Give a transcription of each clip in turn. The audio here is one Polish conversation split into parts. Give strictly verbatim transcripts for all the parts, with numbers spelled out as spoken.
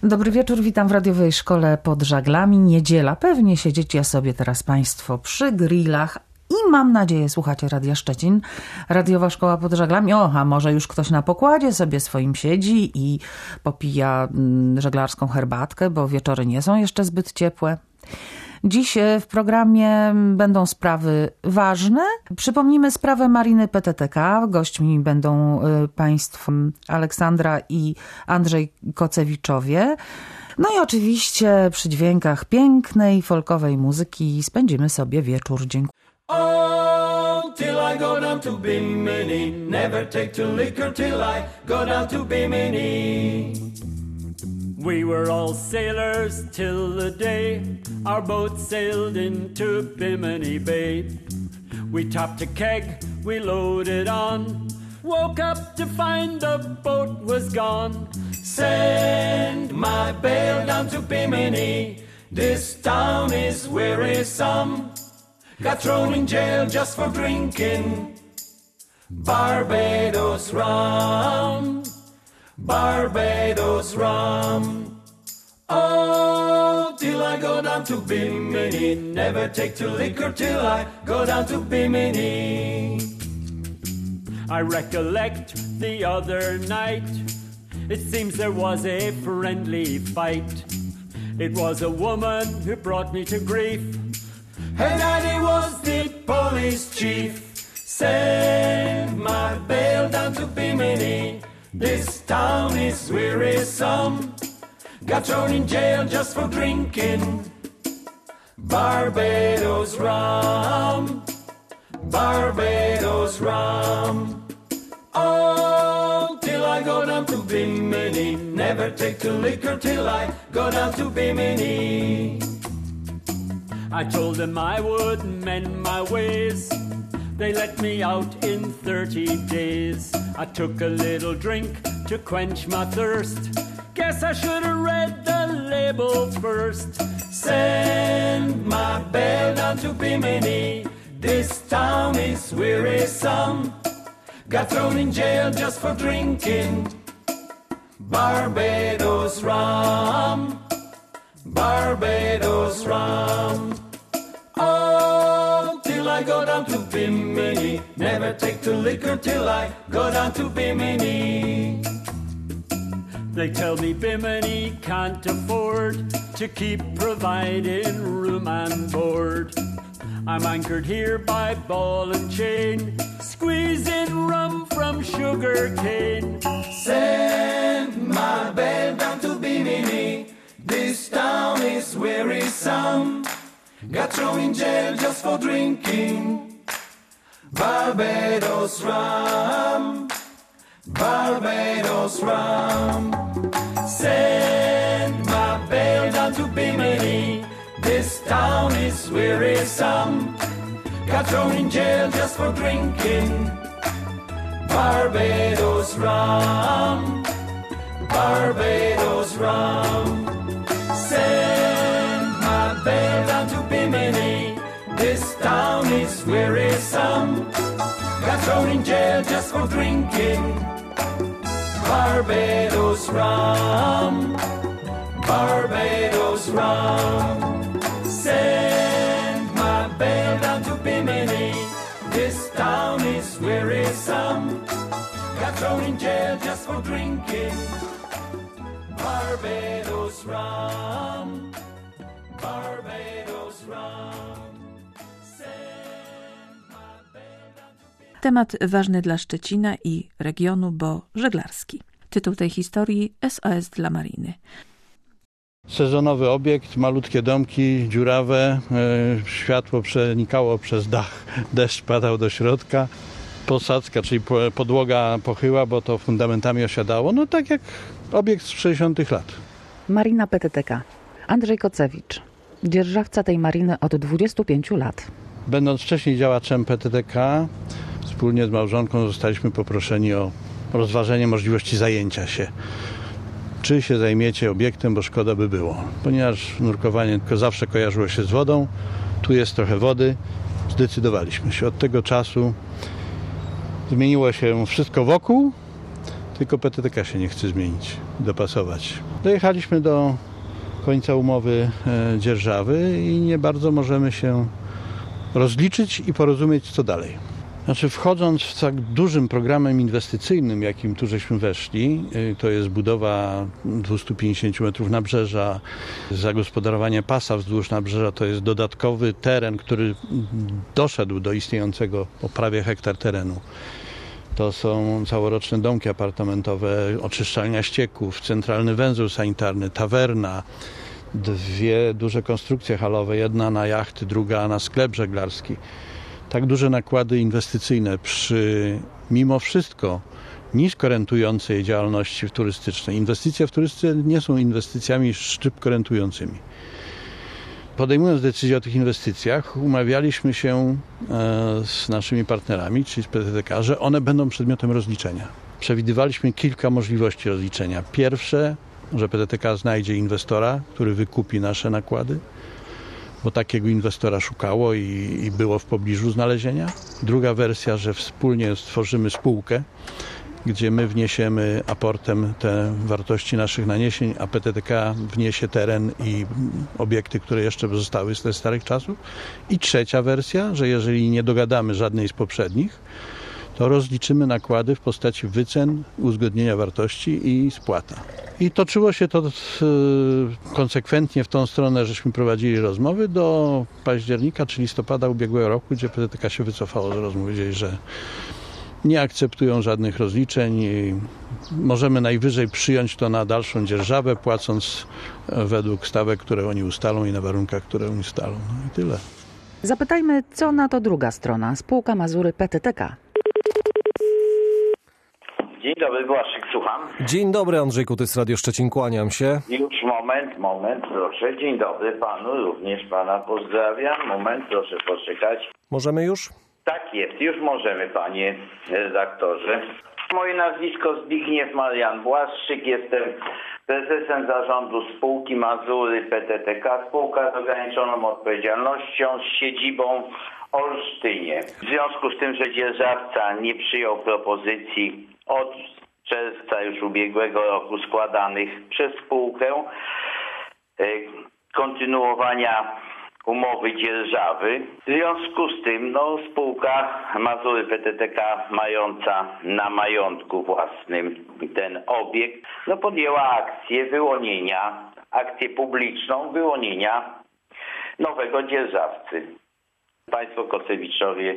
Dobry wieczór, witam w radiowej szkole pod żaglami. Niedziela, pewnie siedzicie sobie teraz Państwo przy grillach i mam nadzieję słuchacie Radia Szczecin. Radiowa szkoła pod żaglami. O, a może już ktoś na pokładzie sobie swoim siedzi i popija mm, żeglarską herbatkę, bo wieczory nie są jeszcze zbyt ciepłe. Dziś w programie będą sprawy ważne. Przypomnimy sprawę Mariny P T T K. Gośćmi będą państwo Aleksandra i Andrzej Kocewiczowie. No i oczywiście przy dźwiękach pięknej, folkowej muzyki spędzimy sobie wieczór. Dziękuję. Oh, till I go down to Bimini, never take to liquor till I go down to Bimini. We were all sailors till the day our boat sailed into Bimini Bay. We topped a keg, we loaded on, woke up to find the boat was gone. Send my bale down to Bimini, this town is wearisome. Got thrown in jail just for drinking Barbados rum. Barbados rum. Oh, till I go down to Bimini, never take to liquor till I go down to Bimini. I recollect the other night, it seems there was a friendly fight. It was a woman who brought me to grief, and I was the police chief. Send my bail down to Bimini, this town is wearisome. Got thrown in jail just for drinking Barbados rum. Barbados rum. Oh, till I go down to Bimini, never take to liquor till I go down to Bimini. I told them I would mend my ways, they let me out in thirty days. I took a little drink to quench my thirst, guess I should have read the label first. Send my bail down to Bimini, this town is wearisome. Got thrown in jail just for drinking Barbados rum. Barbados rum. Oh, till I go down to Bimini, never take to liquor till I go down to Bimini. They tell me Bimini can't afford to keep providing room and board. I'm anchored here by ball and chain, squeezing rum from sugar cane. Send my bail down to Bimini, this town is wearisome. Got thrown in jail just for drinking Barbados rum. Barbados rum. Send my bail down to Bimini, this town is wearisome. Got thrown in jail just for drinking Barbados rum. Barbados rum. Send my bail down to Bimini, this town is wearisome. Got thrown in jail just for drinking Barbados rum. Barbados rum. Send my bail down to Bimini, this town is wearisome. Got thrown in jail just for drinking Barbados rum. Barbados rum. Temat ważny dla Szczecina i regionu, bo żeglarski. Tytuł tej historii: S O S dla Mariny. Sezonowy obiekt, malutkie domki, dziurawe, e, światło przenikało przez dach, deszcz padał do środka. Posadzka, czyli podłoga pochyła, bo to fundamentami osiadało, no tak jak obiekt z sześćdziesiątych lat. Marina P T T K. Andrzej Kocewicz, dzierżawca tej mariny od dwudziestu pięciu lat. Będąc wcześniej działaczem P T T K, wspólnie z małżonką zostaliśmy poproszeni o rozważenie możliwości zajęcia się. Czy się zajmiecie obiektem, bo szkoda by było. Ponieważ nurkowanie tylko zawsze kojarzyło się z wodą, tu jest trochę wody, zdecydowaliśmy się. Od tego czasu zmieniło się wszystko wokół, tylko P T T K się nie chce zmienić, dopasować. Dojechaliśmy do końca umowy e, dzierżawy i nie bardzo możemy się rozliczyć i porozumieć, co dalej. Znaczy, wchodząc w tak dużym programem inwestycyjnym, jakim tu żeśmy weszli, to jest budowa dwieście pięćdziesiąt metrów nabrzeża, zagospodarowanie pasa wzdłuż nabrzeża, to jest dodatkowy teren, który doszedł do istniejącego o prawie hektar terenu. To są całoroczne domki apartamentowe, oczyszczalnia ścieków, centralny węzeł sanitarny, tawerna, dwie duże konstrukcje halowe, jedna na jachty, druga na sklep żeglarski. Tak duże nakłady inwestycyjne przy mimo wszystko nisko rentującej działalności turystycznej. Inwestycje w turystyce nie są inwestycjami szybko rentującymi. Podejmując decyzję o tych inwestycjach, umawialiśmy się z naszymi partnerami, czyli z P T T K, że one będą przedmiotem rozliczenia. Przewidywaliśmy kilka możliwości rozliczenia. Pierwsze, że P T T K znajdzie inwestora, który wykupi nasze nakłady, bo takiego inwestora szukało i, i było w pobliżu znalezienia. Druga wersja, że wspólnie stworzymy spółkę, gdzie my wniesiemy aportem te wartości naszych naniesień, a P T T K wniesie teren i obiekty, które jeszcze pozostały z tych starych czasów. I trzecia wersja, że jeżeli nie dogadamy żadnej z poprzednich, to rozliczymy nakłady w postaci wycen, uzgodnienia wartości i spłata. I toczyło się to konsekwentnie w tą stronę, żeśmy prowadzili rozmowy do października czy listopada ubiegłego roku, gdzie P T T K się wycofało z rozmów. Powiedzieli, że nie akceptują żadnych rozliczeń i możemy najwyżej przyjąć to na dalszą dzierżawę, płacąc według stawek, które oni ustalą i na warunkach, które oni ustalą. No i tyle. Zapytajmy, co na to druga strona, spółka Mazury P T T K. Dzień dobry, Błaszczyk, słucham. Dzień dobry, Andrzej Kutys, Radio Szczecin, kłaniam się. Już moment, moment, proszę. Dzień dobry panu, również pana pozdrawiam. Moment, proszę poczekać. Możemy już? Tak jest, już możemy, panie redaktorze. Moje nazwisko Zbigniew Marian Błaszczyk, jestem prezesem zarządu spółki Mazury P T T K, spółka z ograniczoną odpowiedzialnością z siedzibą w Olsztynie. W związku z tym, że dzierżawca nie przyjął propozycji od czerwca już ubiegłego roku składanych przez spółkę kontynuowania umowy dzierżawy. W związku z tym no, spółka Mazury P T T K mająca na majątku własnym ten obiekt no, podjęła akcję wyłonienia, akcję publiczną wyłonienia nowego dzierżawcy. Państwo Kocewiczowie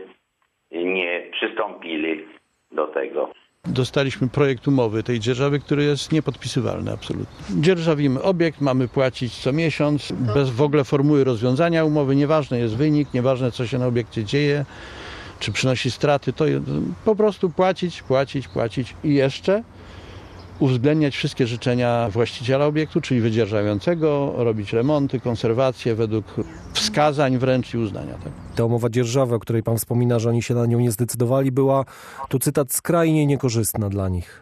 nie przystąpili do tego. Dostaliśmy projekt umowy tej dzierżawy, który jest niepodpisywalny absolutnie. Dzierżawimy obiekt, mamy płacić co miesiąc, bez w ogóle formuły rozwiązania umowy. Nieważny jest wynik, nieważne co się na obiekcie dzieje, czy przynosi straty, to po prostu płacić, płacić, płacić i jeszcze uwzględniać wszystkie życzenia właściciela obiektu, czyli wydzierżawiającego, robić remonty, konserwacje według wskazań wręcz i uznania. Tak? Ta umowa dzierżawy, o której pan wspomina, że oni się na nią nie zdecydowali, była, tu cytat, skrajnie niekorzystna dla nich.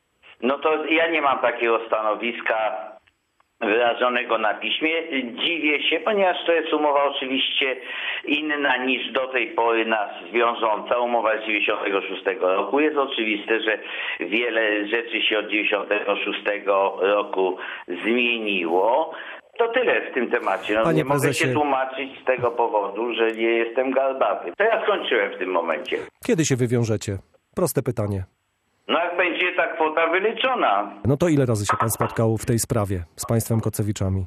No to ja nie mam takiego stanowiska wyrażonego na piśmie. Dziwię się, ponieważ to jest umowa oczywiście inna niż do tej pory nas wiążąca. Umowa z dziewięćdziesiątego szóstego roku. Jest oczywiste, że wiele rzeczy się od dziewięćdziesiątego szóstego roku zmieniło. To tyle w tym temacie. No, Panie nie prezesie... mogę się tłumaczyć z tego powodu, że nie jestem garbaty. To ja skończyłem w tym momencie. Kiedy się wywiążecie? Proste pytanie. No jak będzie ta kwota wyliczona. No to ile razy się pan spotkał w tej sprawie z państwem Kocewiczami?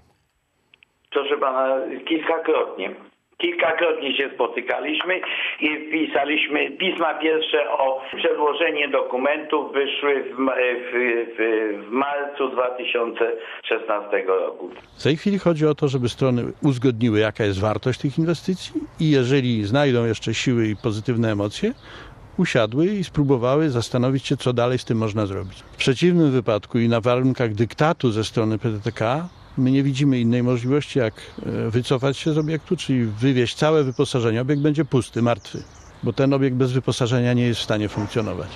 Proszę pana, kilkakrotnie. Kilkakrotnie się spotykaliśmy i pisaliśmy pisma pierwsze o przedłożenie dokumentów wyszły w, w, w, w marcu dwa tysiące szesnastego roku. W tej chwili chodzi o to, żeby strony uzgodniły, jaka jest wartość tych inwestycji i jeżeli znajdą jeszcze siły i pozytywne emocje, usiadły i spróbowały zastanowić się, co dalej z tym można zrobić. W przeciwnym wypadku i na warunkach dyktatu ze strony P T T K my nie widzimy innej możliwości, jak wycofać się z obiektu, czyli wywieźć całe wyposażenie. Obiekt będzie pusty, martwy, bo ten obiekt bez wyposażenia nie jest w stanie funkcjonować.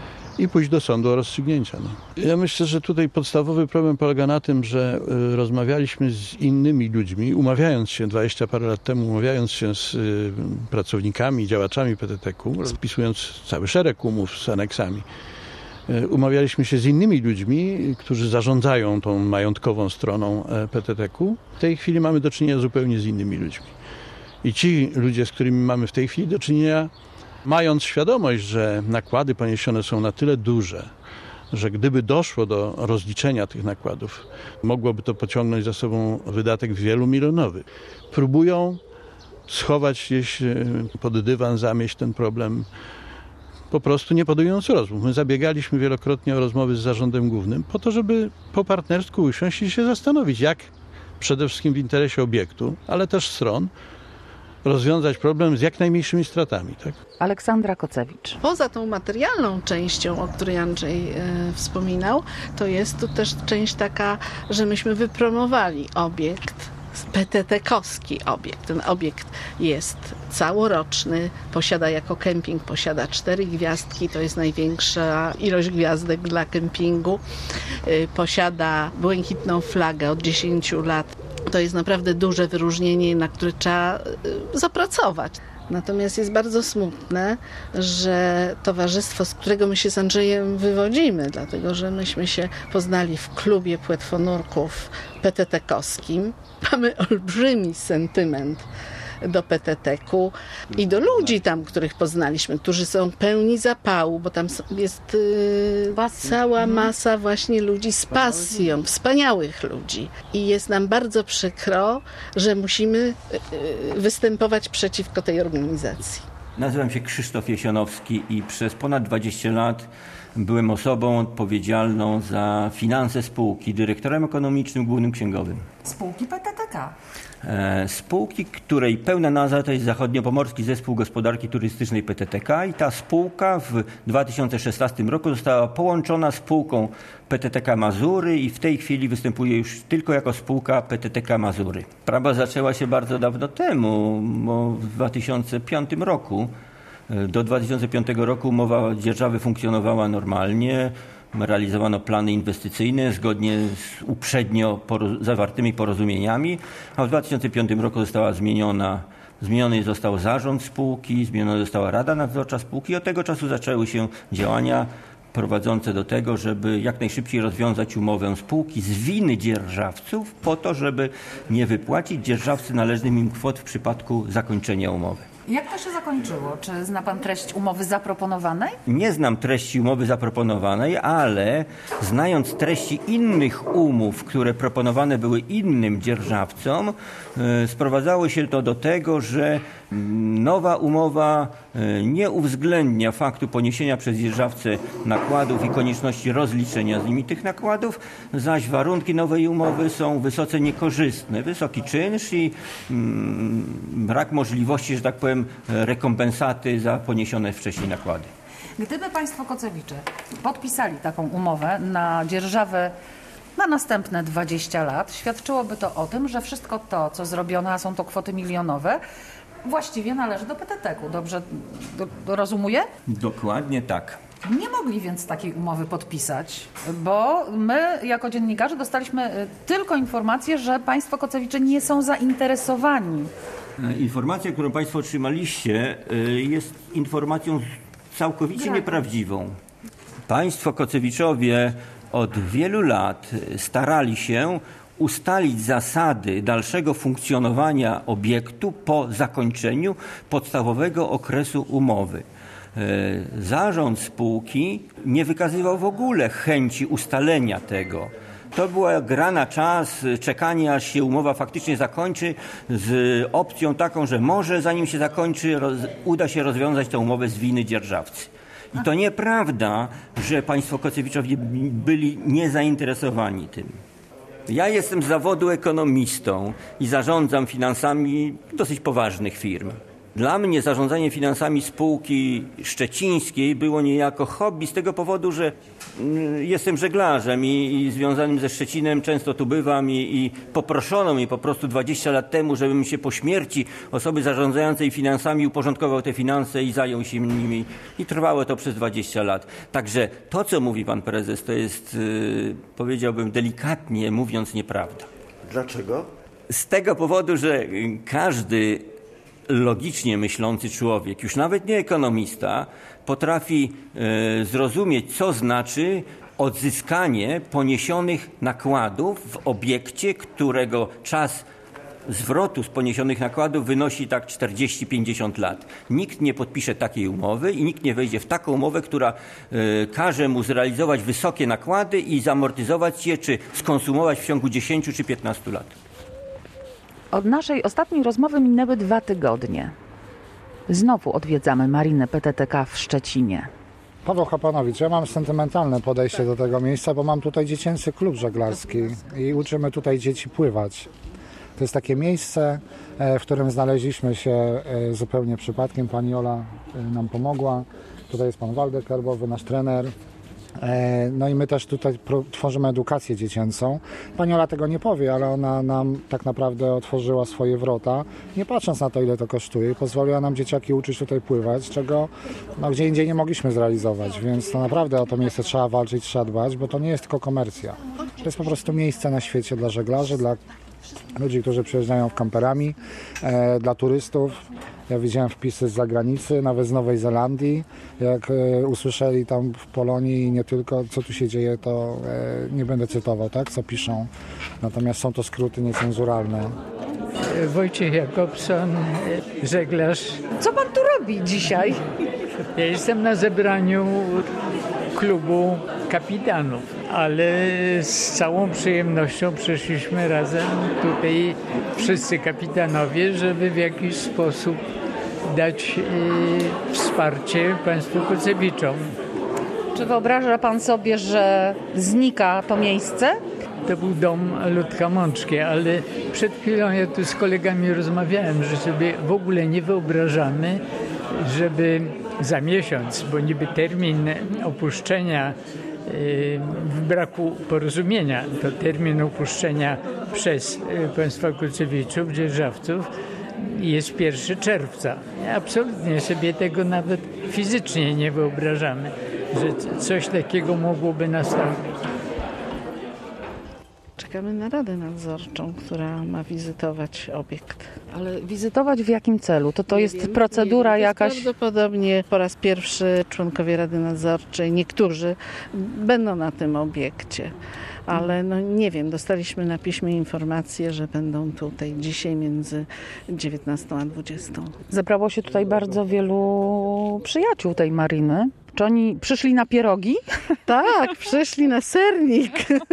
I pójść do sądu o rozstrzygnięcia. No. Ja myślę, że tutaj podstawowy problem polega na tym, że y, rozmawialiśmy z innymi ludźmi, umawiając się dwadzieścia parę lat temu, umawiając się z y, pracownikami, działaczami P T T K, rozpisując cały szereg umów z aneksami. Umawialiśmy się z innymi ludźmi, którzy zarządzają tą majątkową stroną P T T K. W tej chwili mamy do czynienia zupełnie z innymi ludźmi. I ci ludzie, z którymi mamy w tej chwili do czynienia, mając świadomość, że nakłady poniesione są na tyle duże, że gdyby doszło do rozliczenia tych nakładów, mogłoby to pociągnąć za sobą wydatek wielomilionowy. Próbują schować gdzieś pod dywan, zamieść ten problem, po prostu nie podejmując rozmów. My zabiegaliśmy wielokrotnie o rozmowy z zarządem głównym po to, żeby po partnersku usiąść i się zastanowić, jak przede wszystkim w interesie obiektu, ale też stron, rozwiązać problem z jak najmniejszymi stratami. Tak? Aleksandra Kocewicz. Poza tą materialną częścią, o której Andrzej e, wspominał, to jest tu też część taka, że myśmy wypromowali obiekt, P T T K-owski obiekt. Ten obiekt jest całoroczny, posiada jako kemping, posiada cztery gwiazdki, to jest największa ilość gwiazdek dla kempingu. E, posiada błękitną flagę od dziesięciu lat. To jest naprawdę duże wyróżnienie, na które trzeba zapracować. Natomiast jest bardzo smutne, że towarzystwo, z którego my się z Andrzejem wywodzimy, dlatego że myśmy się poznali w klubie płetwonurków P T T K-owskim, mamy olbrzymi sentyment do P T T K i do ludzi tam, których poznaliśmy, którzy są pełni zapału, bo tam jest yy, cała masa właśnie ludzi z pasją, wspaniałych ludzi. I jest nam bardzo przykro, że musimy yy, występować przeciwko tej organizacji. Nazywam się Krzysztof Jesionowski i przez ponad dwadzieścia lat byłem osobą odpowiedzialną za finanse spółki, dyrektorem ekonomicznym, głównym księgowym. Spółki P T T K. Spółki, której pełna nazwa to jest Zachodniopomorski Zespół Gospodarki Turystycznej P T T K i ta spółka w dwa tysiące szesnastym roku została połączona z spółką P T T K Mazury i w tej chwili występuje już tylko jako spółka P T T K Mazury. Sprawa zaczęła się bardzo dawno temu, bo w dwa tysiące piątym roku. Do dwa tysiące piątego roku umowa dzierżawy funkcjonowała normalnie. Realizowano plany inwestycyjne zgodnie z uprzednio poro- zawartymi porozumieniami, a w dwa tysiące piątym roku została zmieniona, zmieniony został zarząd spółki, zmieniona została Rada Nadzorcza spółki i od tego czasu zaczęły się działania prowadzące do tego, żeby jak najszybciej rozwiązać umowę spółki z winy dzierżawców po to, żeby nie wypłacić dzierżawcy należnych im kwot w przypadku zakończenia umowy. Jak to się zakończyło? Czy zna pan treść umowy zaproponowanej? Nie znam treści umowy zaproponowanej, ale znając treści innych umów, które proponowane były innym dzierżawcom, yy, sprowadzało się to do tego, że nowa umowa yy, nie uwzględnia faktu poniesienia przez dzierżawcę nakładów i konieczności rozliczenia z nimi tych nakładów, zaś warunki nowej umowy są wysoce niekorzystne. Wysoki czynsz i yy, brak możliwości, że tak powiem, rekompensaty za poniesione wcześniej nakłady. Gdyby państwo Kocewicze podpisali taką umowę na dzierżawę na następne dwadzieścia lat, świadczyłoby to o tym, że wszystko to, co zrobiono, a są to kwoty milionowe, właściwie należy do P T T K. Dobrze do, do rozumuję? Dokładnie tak. Nie mogli więc takiej umowy podpisać, bo my jako dziennikarze dostaliśmy tylko informację, że państwo Kocewicze nie są zainteresowani. Informacja, którą państwo otrzymaliście, jest informacją całkowicie nieprawdziwą. Państwo Kocewiczowie od wielu lat starali się ustalić zasady dalszego funkcjonowania obiektu po zakończeniu podstawowego okresu umowy. Zarząd spółki nie wykazywał w ogóle chęci ustalenia tego. To była gra na czas, czekanie aż się umowa faktycznie zakończy z opcją taką, że może zanim się zakończy roz, uda się rozwiązać tę umowę z winy dzierżawcy. I to nieprawda, że państwo Kocewiczowie byli niezainteresowani tym. Ja jestem z zawodu ekonomistą i zarządzam finansami dosyć poważnych firm. Dla mnie zarządzanie finansami spółki szczecińskiej było niejako hobby z tego powodu, że jestem żeglarzem i, i związanym ze Szczecinem często tu bywam i, i poproszono mnie po prostu dwadzieścia lat temu, żebym się po śmierci osoby zarządzającej finansami uporządkował te finanse i zajął się nimi i trwało to przez dwadzieścia lat. Także to, co mówi pan prezes, to jest, yy, powiedziałbym delikatnie mówiąc, nieprawda. Dlaczego? Z tego powodu, że każdy logicznie myślący człowiek, już nawet nie ekonomista, potrafi e, zrozumieć, co znaczy odzyskanie poniesionych nakładów w obiekcie, którego czas zwrotu z poniesionych nakładów wynosi tak czterdzieści pięćdziesiąt lat. Nikt nie podpisze takiej umowy i nikt nie wejdzie w taką umowę, która y, każe mu zrealizować wysokie nakłady i zamortyzować je, czy skonsumować w ciągu dziesięciu czy piętnastu lat. Od naszej ostatniej rozmowy minęły dwa tygodnie. Znowu odwiedzamy marinę P T T K w Szczecinie. Paweł Hapanowicz, ja mam sentymentalne podejście do tego miejsca, bo mam tutaj dziecięcy klub żeglarski i uczymy tutaj dzieci pływać. To jest takie miejsce, w którym znaleźliśmy się zupełnie przypadkiem. Pani Ola nam pomogła. Tutaj jest pan Waldek Karbowy, nasz trener. No i my też tutaj tworzymy edukację dziecięcą. Pani Ola tego nie powie, ale ona nam tak naprawdę otworzyła swoje wrota, nie patrząc na to, ile to kosztuje, i pozwoliła nam dzieciaki uczyć tutaj pływać, czego no, gdzie indziej nie mogliśmy zrealizować, więc to naprawdę o to miejsce trzeba walczyć, trzeba dbać, bo to nie jest tylko komercja. To jest po prostu miejsce na świecie dla żeglarzy, dla ludzi, którzy przyjeżdżają w kamperami, e, dla turystów. Ja widziałem wpisy z zagranicy, nawet z Nowej Zelandii. Jak e, usłyszeli tam w Polonii i nie tylko, co tu się dzieje, to e, nie będę cytował, tak, co piszą. Natomiast są to skróty niecenzuralne. Wojciech Jakobson, żeglarz. Co pan tu robi dzisiaj? Ja jestem na zebraniu klubu kapitanów, ale z całą przyjemnością przyszliśmy razem tutaj wszyscy kapitanowie, żeby w jakiś sposób dać e, wsparcie państwu Kocewiczom. Czy wyobraża pan sobie, że znika to miejsce? To był dom Ludka Mączki, ale przed chwilą ja tu z kolegami rozmawiałem, że sobie w ogóle nie wyobrażamy, żeby za miesiąc, bo niby termin opuszczenia w braku porozumienia, to termin opuszczenia przez państwa Kocewiczów, dzierżawców, jest pierwszego czerwca. Absolutnie sobie tego nawet fizycznie nie wyobrażamy, że coś takiego mogłoby nastąpić. Czekamy na Radę Nadzorczą, która ma wizytować obiekt. Ale wizytować w jakim celu? To to Nie jest wiem, procedura nie wiem. jakaś? Prawdopodobnie po raz pierwszy członkowie Rady Nadzorczej, niektórzy będą na tym obiekcie. Ale no nie wiem, dostaliśmy na piśmie informację, że będą tutaj dzisiaj między dziewiętnastą a dwudziestą. Zebrało się tutaj bardzo wielu przyjaciół tej mariny. Czy oni przyszli na pierogi? Tak, przyszli na sernik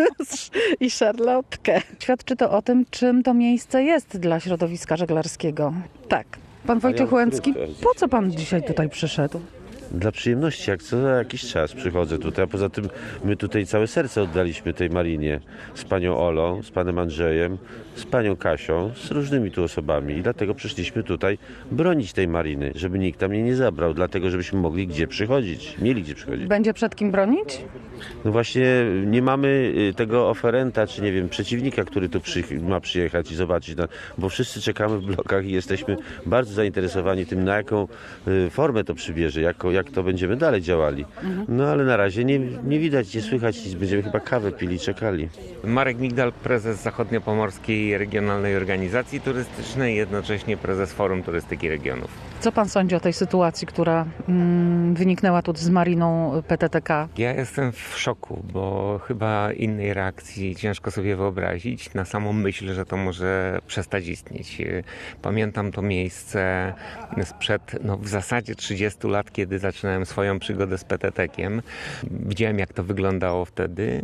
i szarlotkę. Świadczy to o tym, czym to miejsce jest dla środowiska żeglarskiego. Tak. Pan Wojciech Łęcki, po co pan dzisiaj tutaj przyszedł? Dla przyjemności, jak co za jakiś czas przychodzę tutaj, a poza tym my tutaj całe serce oddaliśmy tej marinie z panią Olą, z panem Andrzejem, z panią Kasią, z różnymi tu osobami i dlatego przyszliśmy tutaj bronić tej mariny, żeby nikt tam jej nie zabrał, dlatego żebyśmy mogli gdzie przychodzić, mieli gdzie przychodzić. Będzie przed kim bronić? No właśnie nie mamy tego oferenta, czy nie wiem, przeciwnika, który tu przy, ma przyjechać i zobaczyć, no, bo wszyscy czekamy w blokach i jesteśmy bardzo zainteresowani tym, na jaką y, formę to przybierze, jako, jak to będziemy dalej działali. No ale na razie nie, nie widać, nie słychać nic, będziemy chyba kawę pili, czekali. Marek Migdal, prezes Zachodniopomorskiej Regionalnej Organizacji Turystycznej, jednocześnie prezes Forum Turystyki Regionów. Co pan sądzi o tej sytuacji, która mm, wyniknęła tu z mariną P T T K? Ja jestem w szoku, bo chyba innej reakcji ciężko sobie wyobrazić na samą myśl, że to może przestać istnieć. Pamiętam to miejsce sprzed no, w zasadzie trzydziestu lat, kiedy zaczynałem swoją przygodę z P T T Kiem. Widziałem, jak to wyglądało wtedy.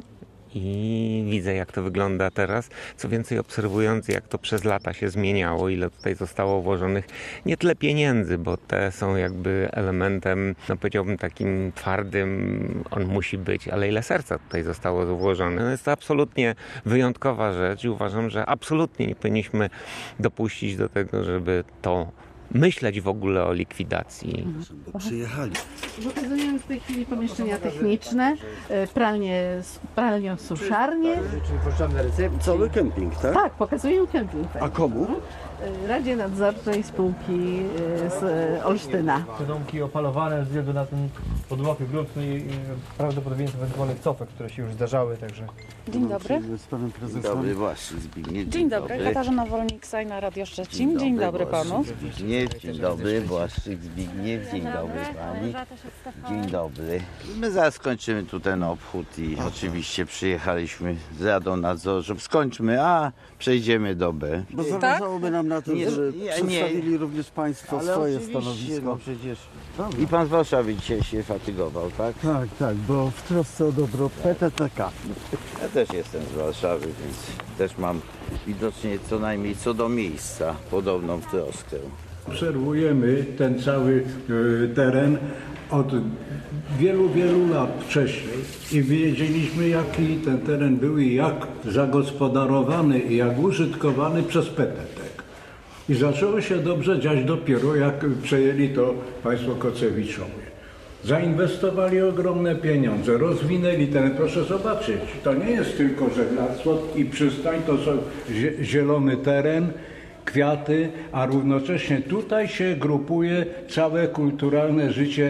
I widzę, jak to wygląda teraz. Co więcej, obserwując, jak to przez lata się zmieniało, ile tutaj zostało włożonych nie tyle pieniędzy, bo te są jakby elementem, no powiedziałbym takim twardym, on musi być, ale ile serca tutaj zostało włożone. No jest to absolutnie wyjątkowa rzecz i uważam, że absolutnie nie powinniśmy dopuścić do tego, żeby to myśleć w ogóle o likwidacji. Przyjechali. Pokazujemy w tej chwili pomieszczenia techniczne, pralnie, pralnią, suszarnię. Czyli poruszamy na recepcji. Cały kemping, tak? Tak, pokazuję kemping. A komu? Radzie Nadzorczej Spółki z Olsztyna. Te domki opalowane ze względu na ten podmokły grunt, no i prawdopodobieństwo ewentualnych copek, które się już zdarzały, także... Dzień dobry. Z panem prezesem. Dzień dobry, właśnie Zbigniew. Dzień, Dzień dobry, Katarzyna Wolnik-Sajna, Radio Szczecin. Dzień, dzień dobry panu. Zbigniew, dzień dobry, Błaszczyk Zbigniew, dzień dobry pani. Dzień dobry. My zaraz skończymy tu ten obchód i oczywiście przyjechaliśmy z Radą Nadzorczą. Skończmy A, przejdziemy do B. Bo zależałoby nam na tym, Nie, że nie, przedstawili nie. również państwo Ale swoje oczywiście, stanowisko. No przecież. I pan z Warszawy dzisiaj się fatygował, tak? Tak, tak, bo w trosce o dobro P T T K. Ja też jestem z Warszawy, więc też mam widocznie co najmniej co do miejsca podobną troskę. Obserwujemy ten cały y, teren od wielu, wielu lat wcześniej i wiedzieliśmy, jaki ten teren był i jak zagospodarowany i jak użytkowany przez P T T K. I zaczęło się dobrze dziać dopiero, jak przejęli to państwo Kocewiczowie. Zainwestowali ogromne pieniądze, rozwinęli teren. Proszę zobaczyć, to nie jest tylko żeglarstwo i przystań, to są zielony teren, kwiaty, a równocześnie tutaj się grupuje całe kulturalne życie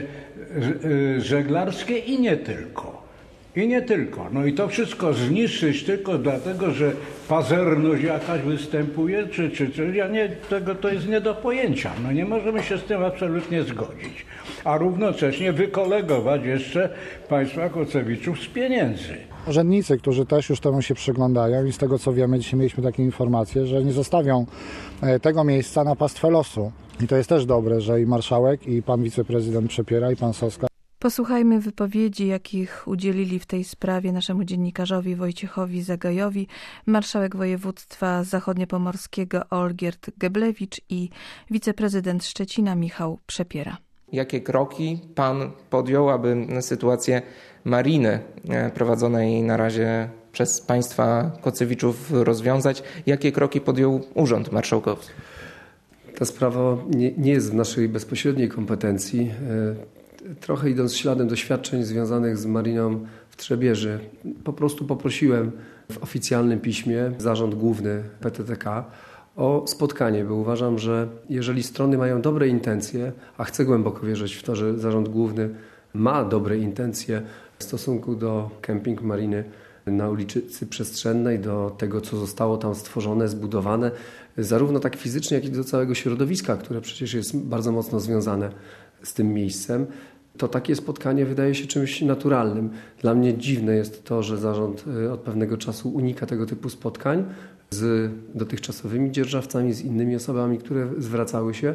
żeglarskie i nie tylko. I nie tylko. No i to wszystko zniszczyć tylko dlatego, że pazerność jakaś występuje, czy, czy, czy ja nie, tego to jest nie do pojęcia. No nie możemy się z tym absolutnie zgodzić. A równocześnie wykolegować jeszcze państwa Kocewiczów z pieniędzy. Urzędnicy, którzy też już temu się przyglądają i z tego co wiemy, dzisiaj mieliśmy takie informacje, że nie zostawią tego miejsca na pastwę losu. I to jest też dobre, że i marszałek, i pan wiceprezydent Przepiera, i pan Soska. Posłuchajmy wypowiedzi, jakich udzielili w tej sprawie naszemu dziennikarzowi Wojciechowi Zagajowi, marszałek województwa zachodniopomorskiego Olgierd Geblewicz i wiceprezydent Szczecina Michał Przepiera. Jakie kroki pan podjął, aby sytuację mariny prowadzonej na razie przez państwa Kocewiczów rozwiązać? Jakie kroki podjął Urząd Marszałkowski? Ta sprawa nie, nie jest w naszej bezpośredniej kompetencji. Trochę idąc śladem doświadczeń związanych z mariną w Trzebieży, po prostu poprosiłem w oficjalnym piśmie Zarząd Główny P T T K o spotkanie, bo uważam, że jeżeli strony mają dobre intencje, a chcę głęboko wierzyć w to, że Zarząd Główny ma dobre intencje w stosunku do kemping mariny na ulicy Przestrzennej, do tego, co zostało tam stworzone, zbudowane, zarówno tak fizycznie, jak i do całego środowiska, które przecież jest bardzo mocno związane z tym miejscem, to takie spotkanie wydaje się czymś naturalnym. Dla mnie dziwne jest to, że zarząd od pewnego czasu unika tego typu spotkań z dotychczasowymi dzierżawcami, z innymi osobami, które zwracały się.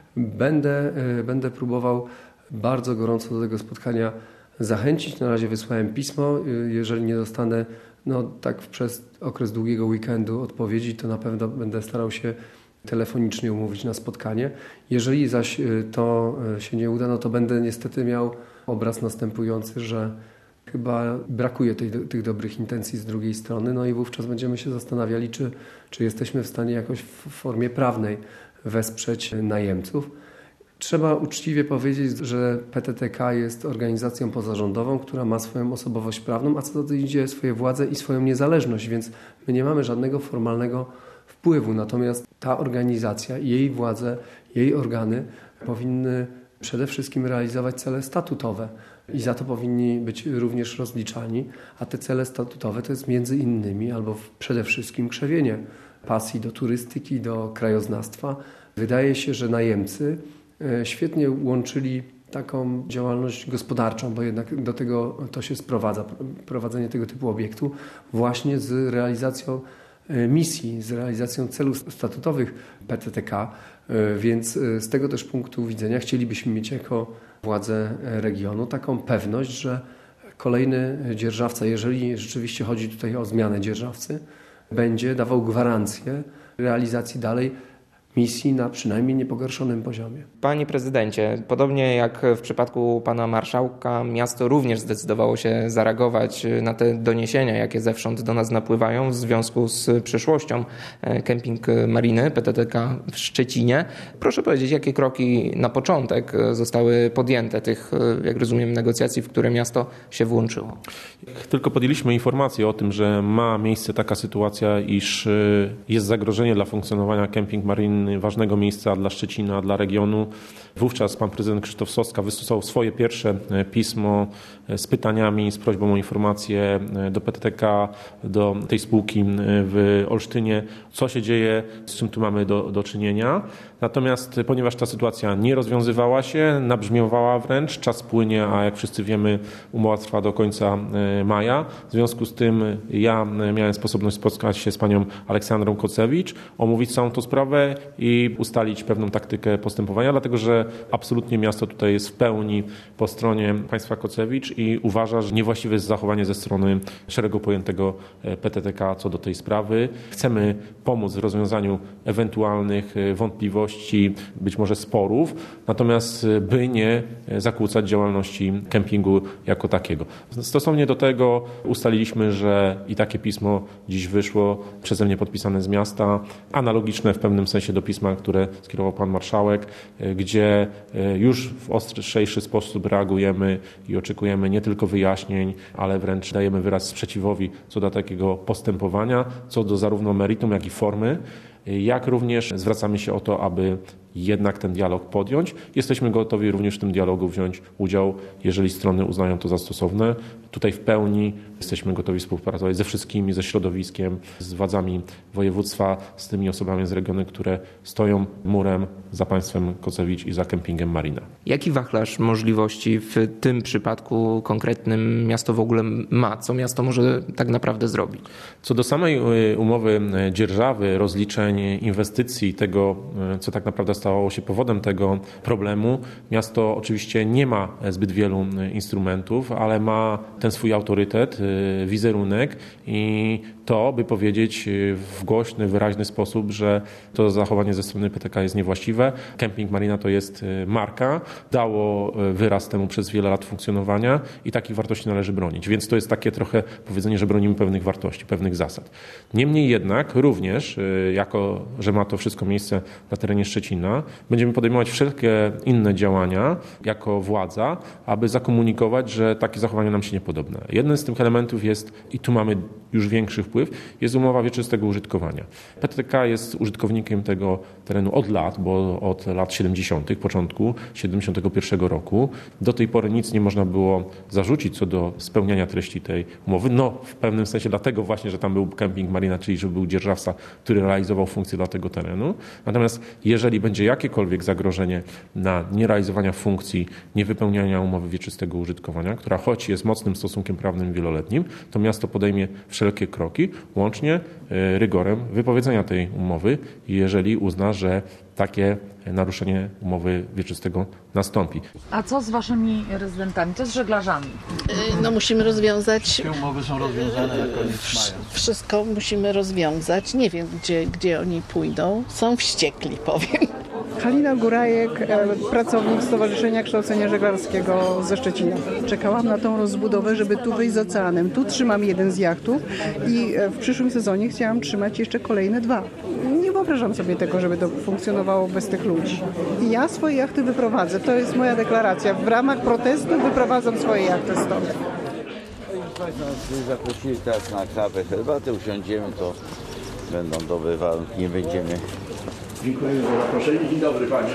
Będę, będę próbował bardzo gorąco do tego spotkania zachęcić. Na razie wysłałem pismo. Jeżeli nie dostanę no, tak przez okres długiego weekendu odpowiedzi, to na pewno będę starał się telefonicznie umówić na spotkanie. Jeżeli zaś to się nie uda, no to będę niestety miał obraz następujący, że chyba brakuje tej, tych dobrych intencji z drugiej strony, no i wówczas będziemy się zastanawiali, czy, czy jesteśmy w stanie jakoś w formie prawnej wesprzeć najemców. Trzeba uczciwie powiedzieć, że P T T K jest organizacją pozarządową, która ma swoją osobowość prawną, a co do tego idzie swoje władze i swoją niezależność, więc my nie mamy żadnego formalnego wpływu. Natomiast ta organizacja, jej władze, jej organy powinny przede wszystkim realizować cele statutowe i za to powinni być również rozliczani, a te cele statutowe to jest między innymi albo przede wszystkim krzewienie pasji do turystyki, do krajoznawstwa. Wydaje się, że najemcy świetnie łączyli taką działalność gospodarczą, bo jednak do tego to się sprowadza, prowadzenie tego typu obiektu właśnie z realizacją misji, z realizacją celów statutowych P T T K, więc z tego też punktu widzenia chcielibyśmy mieć jako władze regionu taką pewność, że kolejny dzierżawca, jeżeli rzeczywiście chodzi tutaj o zmianę dzierżawcy, będzie dawał gwarancję realizacji dalej misji na przynajmniej niepogarszonym poziomie. Panie prezydencie, podobnie jak w przypadku pana marszałka, miasto również zdecydowało się zareagować na te doniesienia, jakie zewsząd do nas napływają w związku z przyszłością Camping Mariny P T T K w Szczecinie. Proszę powiedzieć, jakie kroki na początek zostały podjęte tych, jak rozumiem, negocjacji, w które miasto się włączyło? Tylko podjęliśmy informację o tym, że ma miejsce taka sytuacja, iż jest zagrożenie dla funkcjonowania Camping Mariny, ważnego miejsca dla Szczecina, dla regionu. Wówczas pan prezydent Krzysztof Soska wystosował swoje pierwsze pismo z pytaniami, z prośbą o informację do P T T K, do tej spółki w Olsztynie, co się dzieje, z czym tu mamy do, do czynienia. Natomiast ponieważ ta sytuacja nie rozwiązywała się, nabrzmiewała wręcz, czas płynie, a jak wszyscy wiemy, umowa trwa do końca maja. W związku z tym ja miałem sposobność spotkać się z panią Aleksandrą Kocewicz, omówić całą tą sprawę i ustalić pewną taktykę postępowania, dlatego że absolutnie miasto tutaj jest w pełni po stronie państwa Kocewicz i uważa, że niewłaściwe jest zachowanie ze strony szeregu pojętego P T T K co do tej sprawy. Chcemy pomóc w rozwiązaniu ewentualnych wątpliwości, być może sporów, natomiast by nie zakłócać działalności kempingu jako takiego. Stosownie do tego ustaliliśmy, że i takie pismo dziś wyszło przeze mnie podpisane z miasta, analogiczne w pewnym sensie do pisma, które skierował pan marszałek, gdzie już w ostrzejszy sposób reagujemy i oczekujemy nie tylko wyjaśnień, ale wręcz dajemy wyraz sprzeciwowi co do takiego postępowania, co do zarówno meritum, jak i formy, jak również zwracamy się o to, aby jednak ten dialog podjąć. Jesteśmy gotowi również w tym dialogu wziąć udział, jeżeli strony uznają to za stosowne. Tutaj w pełni jesteśmy gotowi współpracować ze wszystkimi, ze środowiskiem, z władzami województwa, z tymi osobami z regionu, które stoją murem za państwem Kocewicz i za kempingiem Marina. Jaki wachlarz możliwości w tym przypadku konkretnym miasto w ogóle ma? Co miasto może tak naprawdę zrobić? Co do samej umowy dzierżawy, rozliczeń, inwestycji, tego, co tak naprawdę stało się powodem tego problemu, miasto oczywiście nie ma zbyt wielu instrumentów, ale ma ten swój autorytet, wizerunek i to, by powiedzieć w głośny, wyraźny sposób, że to zachowanie ze strony P T K jest niewłaściwe. Camping Marina to jest marka, dało wyraz temu przez wiele lat funkcjonowania i takich wartości należy bronić. Więc to jest takie trochę powiedzenie, że bronimy pewnych wartości, pewnych zasad. Niemniej jednak również, jako że ma to wszystko miejsce na terenie Szczecina, będziemy podejmować wszelkie inne działania jako władza, aby zakomunikować, że takie zachowania nam się nie podobne. Jeden z tych elementów jest, i tu mamy już większy wpływ, jest umowa wieczystego użytkowania. P T T K jest użytkownikiem tego terenu od lat, bo od lat siedemdziesiątych, początku siedemdziesiątego pierwszego roku. Do tej pory nic nie można było zarzucić co do spełniania treści tej umowy. No, w pewnym sensie dlatego właśnie, że tam był Camping Marina, czyli że był dzierżawca, który realizował funkcję dla tego terenu. Natomiast jeżeli będzie jakiekolwiek zagrożenie na nierealizowania funkcji, niewypełniania umowy wieczystego użytkowania, która choć jest mocnym stosunkiem prawnym wieloletnim, to miasto podejmie wszelkie kroki, łącznie rygorem wypowiedzenia tej umowy, jeżeli uzna, że takie naruszenie umowy wieczystego nastąpi. A co z waszymi rezydentami? Co z żeglarzami? No musimy rozwiązać... Te umowy są rozwiązane na koniec maja. Wszystko musimy rozwiązać. Nie wiem, gdzie, gdzie oni pójdą. Są wściekli, powiem. Halina Górajek, pracownik Stowarzyszenia Kształcenia Żeglarskiego ze Szczecina. Czekałam na tą rozbudowę, żeby tu wyjść z oceanem. Tu trzymam jeden z jachtów i w przyszłym sezonie chciałam trzymać jeszcze kolejne dwa. Nie wyobrażam sobie tego, żeby to funkcjonowało bez tych ludzi. I ja swoje jachty wyprowadzę. To jest moja deklaracja. W ramach protestu wyprowadzam swoje jachty stąd. Zaprosili teraz na kawę, herbatę, usiądziemy, to będą dobre warunki, nie będziemy. Dziękuję za zaproszenie. Dzień dobry panią.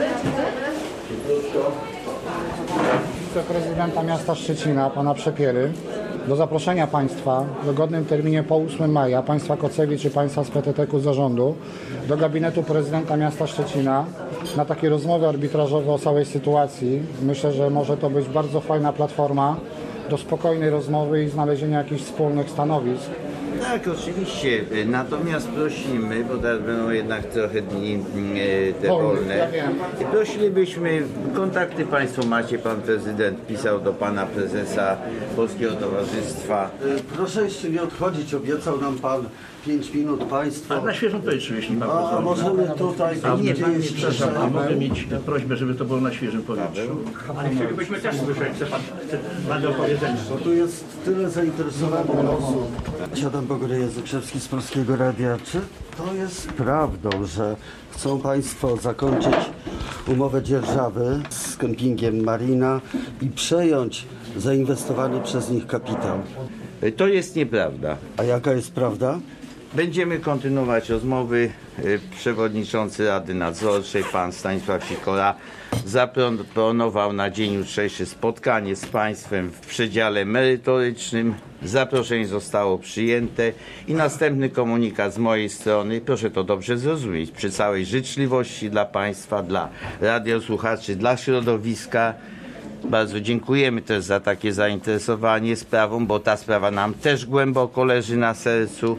Wiceprezydenta miasta Szczecina, pana Przepiery, do zaproszenia państwa w dogodnym terminie po ósmego maja, państwa Kocewicz i państwa z P T T K zarządu, do gabinetu prezydenta miasta Szczecina na takie rozmowy arbitrażowe o całej sytuacji. Myślę, że może to być bardzo fajna platforma do spokojnej rozmowy i znalezienia jakichś wspólnych stanowisk. Tak, oczywiście. Natomiast prosimy, bo teraz będą jednak trochę dni te wolne. Ja prosilibyśmy, kontakty państwo macie, pan prezydent pisał do pana prezesa Polskiego Towarzystwa. Proszę jeszcze nie odchodzić, obiecał nam pan pięć minut Państwo. A na świeżym powietrzu, jeśli Pan pozwoli. A możemy tutaj... A nie, Pan nie, przepraszam, a mogę mieć prośbę, żeby to było na świeżym powietrzu. Ale chcielibyśmy też słyszeć, co Pan ma do powiedzenia. Bo tu jest tyle zainteresowanych osób. Siadam Bogory Jędrzejewski z Polskiego Radia. Czy to jest prawdą, że chcą Państwo zakończyć umowę dzierżawy z kempingiem Marina i przejąć zainwestowany przez nich kapitał? To jest nieprawda. A jaka jest prawda? Będziemy kontynuować rozmowy. Przewodniczący Rady Nadzorczej, pan Stanisław Sikola, zaproponował na dzień jutrzejszy spotkanie z Państwem w przedziale merytorycznym. Zaproszenie zostało przyjęte i następny komunikat z mojej strony, proszę to dobrze zrozumieć, przy całej życzliwości dla Państwa, dla radiosłuchaczy, dla środowiska. Bardzo dziękujemy też za takie zainteresowanie sprawą, bo ta sprawa nam też głęboko leży na sercu.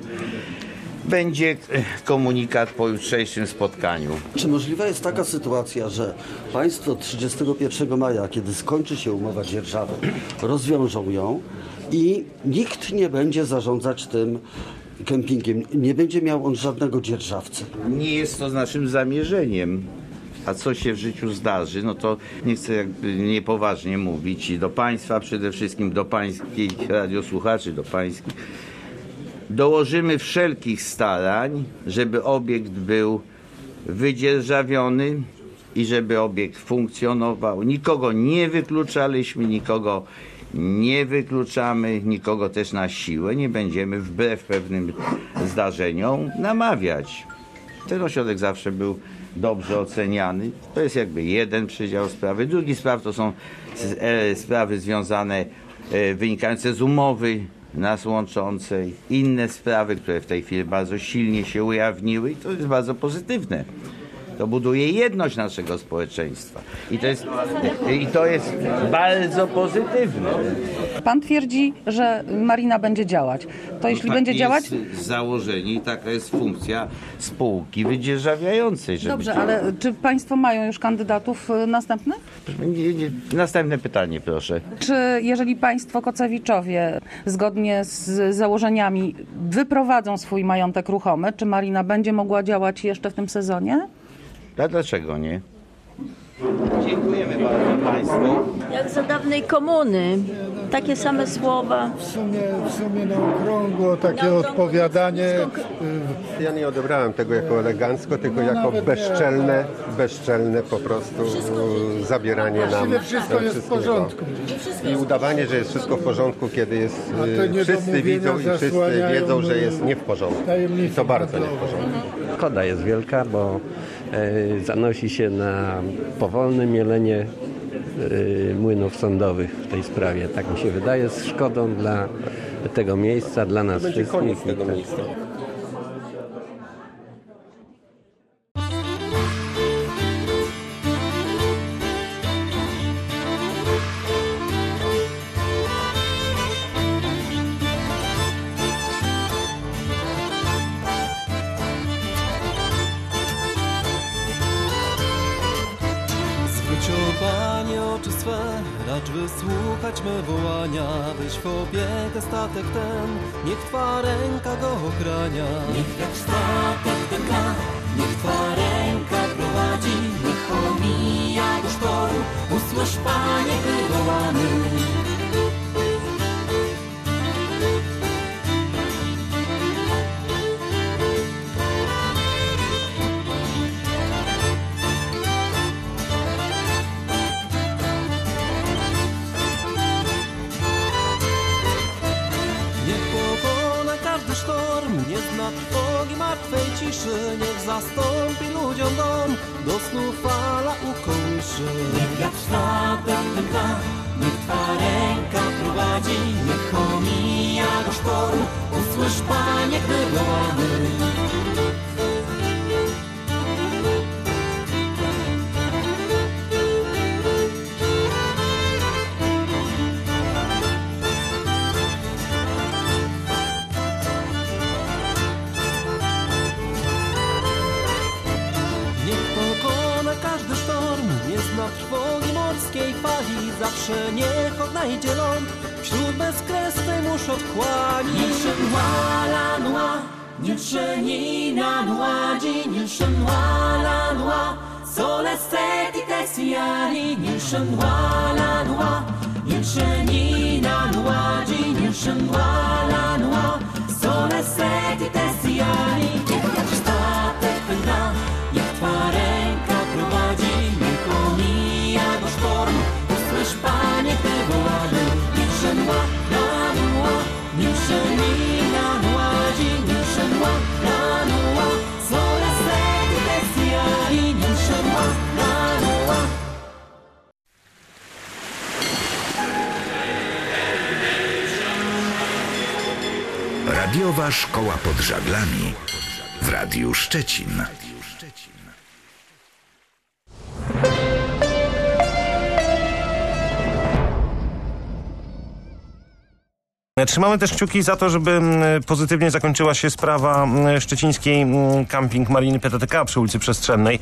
Będzie komunikat po jutrzejszym spotkaniu. Czy możliwa jest taka sytuacja, że Państwo trzydziestego pierwszego maja, kiedy skończy się umowa dzierżawy, rozwiążą ją i nikt nie będzie zarządzać tym kempingiem, nie będzie miał on żadnego dzierżawcy? Nie jest to naszym zamierzeniem. A co się w życiu zdarzy, no to nie chcę jakby niepoważnie mówić i do Państwa przede wszystkim, do Pańskich radiosłuchaczy, do Pańskich. Dołożymy wszelkich starań, żeby obiekt był wydzierżawiony i żeby obiekt funkcjonował. Nikogo nie wykluczaliśmy, nikogo nie wykluczamy, nikogo też na siłę nie będziemy wbrew pewnym zdarzeniom namawiać. Ten ośrodek zawsze był dobrze oceniany. To jest jakby jeden przedział sprawy. Drugi spraw to są sprawy związane, wynikające z umowy nas łączącej. Inne sprawy, które w tej chwili bardzo silnie się ujawniły i to jest bardzo pozytywne. To buduje jedność naszego społeczeństwa. I to jest, i to jest bardzo pozytywne. Pan twierdzi, że Marina będzie działać. To jeśli no będzie tak działać... jest założenie i taka jest funkcja spółki wydzierżawiającej. Żeby Dobrze, działać. ale czy Państwo mają już kandydatów następnych? Nie, nie, następne pytanie, proszę. Czy jeżeli Państwo Kocewiczowie zgodnie z założeniami wyprowadzą swój majątek ruchomy, czy Marina będzie mogła działać jeszcze w tym sezonie? A dlaczego nie? Dziękujemy bardzo Państwu. Jak za dawnej komuny. Takie same słowa. W sumie, w sumie na okrągło takie odpowiadanie. Ja nie odebrałem tego jako elegancko, tylko no jako bezczelne, bezczelne po prostu zabieranie nam Właściwie wszystko jest w porządku. I udawanie, że jest wszystko w porządku, kiedy jest wszyscy widzą i wszyscy wiedzą, że jest nie w porządku. I to bardzo nie w porządku. Szkoda jest wielka, bo e, zanosi się na powolne mielenie e, młynów sądowych w tej sprawie. Tak mi się wydaje, z szkodą dla tego miejsca, dla nas Będzie wszystkich. koniec tego miejsca. Panie oczy swe, racz wysłuchać me wołania, byś w opiekę statek ten, niech Twa ręka go ochrania. Niech jak statek ten gra, niech Twa ręka prowadzi, niech omija do sztoru, usłysz Panie gdy wołamy. Nie zna trwogi martwej ciszy, niech zastąpi ludziom dom, do snu fala ukołyszy. Niech jak statek ten gra, niech Twa ręka prowadzi, niech omija do sztoru, usłysz Panie gdy wołamy. Trwogi morskiej fali, zawsze niech odnajdzie ląd wśród bezkresnej mórz otchłani. Niech szedł la noa, Nul chenille na noadi, nul chenois la noix. Solestet itesiani, nul chenois la noix. Nul chenille na noadi, nul chenois la noix. Solestet itesiani, niech statek pęta, niech twa ręka prowadzi, niech omija go sztorm. Usłysz, Panie, te wołamy, nul chenois la noix, nul chenille na noadi, nul chenois la noix. Solestet itesiani, nul chenois la noix. Radiowa Szkoła pod Żaglami w Radiu Szczecin. Trzymamy też kciuki za to, żeby pozytywnie zakończyła się sprawa szczecińskiej Camping Mariny P T T K przy ulicy Przestrzennej.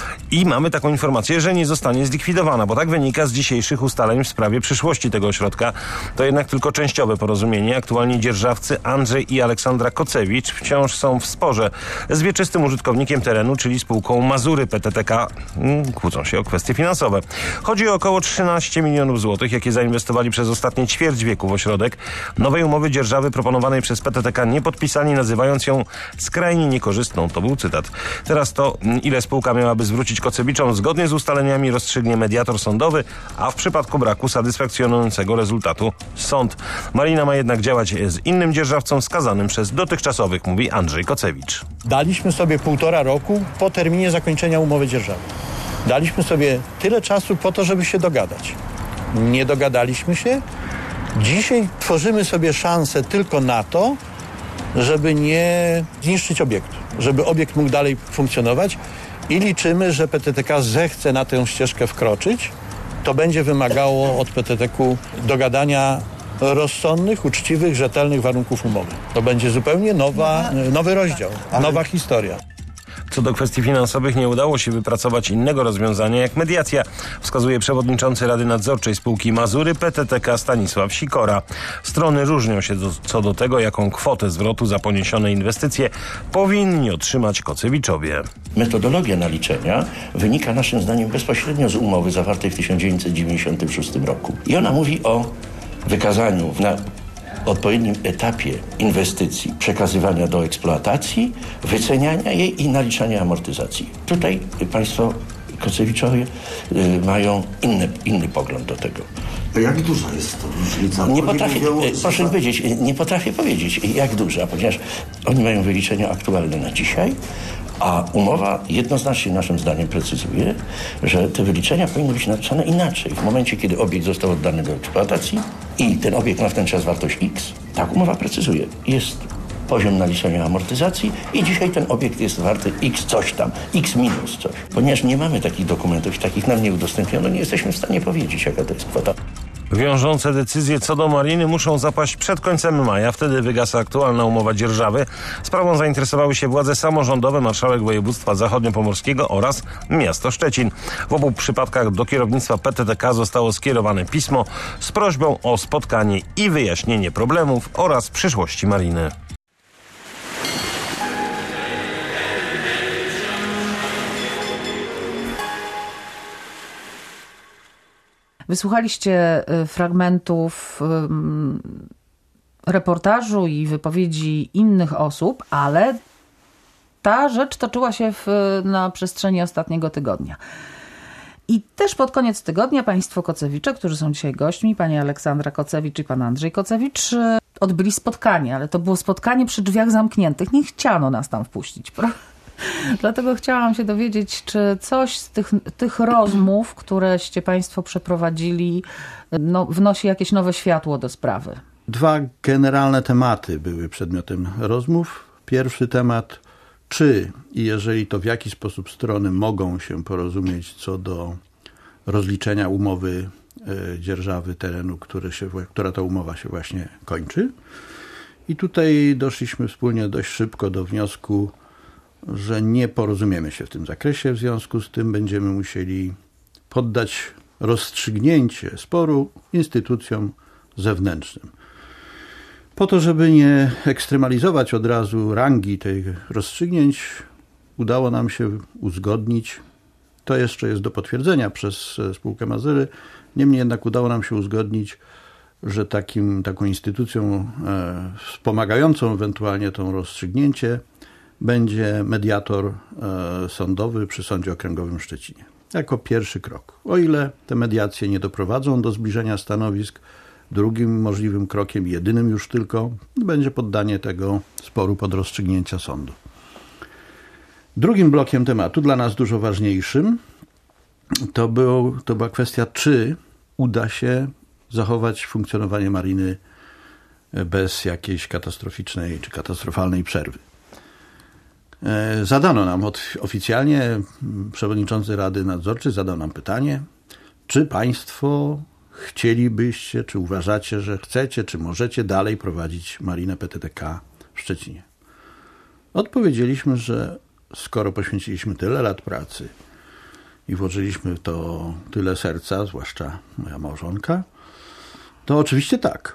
I mamy taką informację, że nie zostanie zlikwidowana, bo tak wynika z dzisiejszych ustaleń w sprawie przyszłości tego ośrodka. To jednak tylko częściowe porozumienie. Aktualnie dzierżawcy Andrzej i Aleksandra Kocewicz wciąż są w sporze z wieczystym użytkownikiem terenu, czyli spółką Mazury P T T K. Kłócą się o kwestie finansowe. Chodzi o około trzynaście milionów złotych, jakie zainwestowali przez ostatnie ćwierć wieku w ośrodek. Nowej umowy dzierżawy proponowanej przez P T T K nie podpisali, nazywając ją skrajnie niekorzystną. To był cytat. Teraz to, ile spółka miałaby zwrócić Kocewiczom, zgodnie z ustaleniami rozstrzygnie mediator sądowy, a w przypadku braku satysfakcjonującego rezultatu sąd. Marina ma jednak działać z innym dzierżawcą wskazanym przez dotychczasowych, mówi Andrzej Kocewicz. Daliśmy sobie półtora roku po terminie zakończenia umowy dzierżawy. Daliśmy sobie tyle czasu po to, żeby się dogadać. Nie dogadaliśmy się. Dzisiaj tworzymy sobie szansę tylko na to, żeby nie zniszczyć obiektu, żeby obiekt mógł dalej funkcjonować i liczymy, że P T T K zechce na tę ścieżkę wkroczyć. To będzie wymagało od P T T K dogadania rozsądnych, uczciwych, rzetelnych warunków umowy. To będzie zupełnie nowa, nowy rozdział, nowa historia. Co do kwestii finansowych nie udało się wypracować innego rozwiązania jak mediacja, wskazuje przewodniczący Rady Nadzorczej spółki Mazury P T T K Stanisław Sikora. Strony różnią się do, co do tego, jaką kwotę zwrotu za poniesione inwestycje powinni otrzymać Kocewiczowie. Metodologia naliczenia wynika naszym zdaniem bezpośrednio z umowy zawartej w tysiąc dziewięćset dziewięćdziesiątym szóstym roku. I ona mówi o wykazaniu na odpowiednim etapie inwestycji, przekazywania do eksploatacji, wyceniania jej i naliczania amortyzacji. Tutaj państwo Kocewiczowie y, mają inny, inny pogląd do tego. A jak duża jest to różnica? Nie potrafię, proszę powiedzieć, nie potrafię powiedzieć, jak duża, ponieważ oni mają wyliczenia aktualne na dzisiaj, a umowa jednoznacznie naszym zdaniem precyzuje, że te wyliczenia powinny być naliczane inaczej. W momencie, kiedy obiekt został oddany do eksploatacji i ten obiekt ma w ten czas wartość X, tak umowa precyzuje. Jest poziom naliczenia amortyzacji i dzisiaj ten obiekt jest warty X coś tam, X minus coś. Ponieważ nie mamy takich dokumentów i takich nam nie udostępniono, nie jesteśmy w stanie powiedzieć, jaka to jest kwota. Wiążące decyzje co do Mariny muszą zapaść przed końcem maja. Wtedy wygasa aktualna umowa dzierżawy. Sprawą zainteresowały się władze samorządowe, marszałek województwa zachodniopomorskiego oraz miasto Szczecin. W obu przypadkach do kierownictwa P T T K zostało skierowane pismo z prośbą o spotkanie i wyjaśnienie problemów oraz przyszłości Mariny. Wysłuchaliście fragmentów reportażu i wypowiedzi innych osób, ale ta rzecz toczyła się w, na przestrzeni ostatniego tygodnia. I też pod koniec tygodnia państwo Kocewicze, którzy są dzisiaj gośćmi, pani Aleksandra Kocewicz i pan Andrzej Kocewicz, odbyli spotkanie, ale to było spotkanie przy drzwiach zamkniętych. Nie chciano nas tam wpuścić, prawda? Dlatego chciałam się dowiedzieć, czy coś z tych, tych rozmów, któreście państwo przeprowadzili, no, wnosi jakieś nowe światło do sprawy. Dwa generalne tematy były przedmiotem rozmów. Pierwszy temat, czy i jeżeli to w jaki sposób strony mogą się porozumieć co do rozliczenia umowy e, dzierżawy terenu, który się, która ta umowa się właśnie kończy. I tutaj doszliśmy wspólnie dość szybko do wniosku, że nie porozumiemy się w tym zakresie, w związku z tym będziemy musieli poddać rozstrzygnięcie sporu instytucjom zewnętrznym. Po to, żeby nie ekstremalizować od razu rangi tych rozstrzygnięć, udało nam się uzgodnić, to jeszcze jest do potwierdzenia przez spółkę Mazery, niemniej jednak udało nam się uzgodnić, że takim, taką instytucją e, wspomagającą ewentualnie to rozstrzygnięcie będzie mediator e, sądowy przy Sądzie Okręgowym w Szczecinie. Jako pierwszy krok. O ile te mediacje nie doprowadzą do zbliżenia stanowisk, drugim możliwym krokiem, jedynym już tylko, będzie poddanie tego sporu pod rozstrzygnięcia sądu. Drugim blokiem tematu, dla nas dużo ważniejszym, to, był, to była kwestia, czy uda się zachować funkcjonowanie mariny bez jakiejś katastroficznej czy katastrofalnej przerwy. Zadano nam oficjalnie, przewodniczący Rady Nadzorczej zadał nam pytanie, czy państwo chcielibyście, czy uważacie, że chcecie, czy możecie dalej prowadzić marinę P T T K w Szczecinie. Odpowiedzieliśmy, że skoro poświęciliśmy tyle lat pracy i włożyliśmy w to tyle serca, zwłaszcza moja małżonka, to oczywiście tak.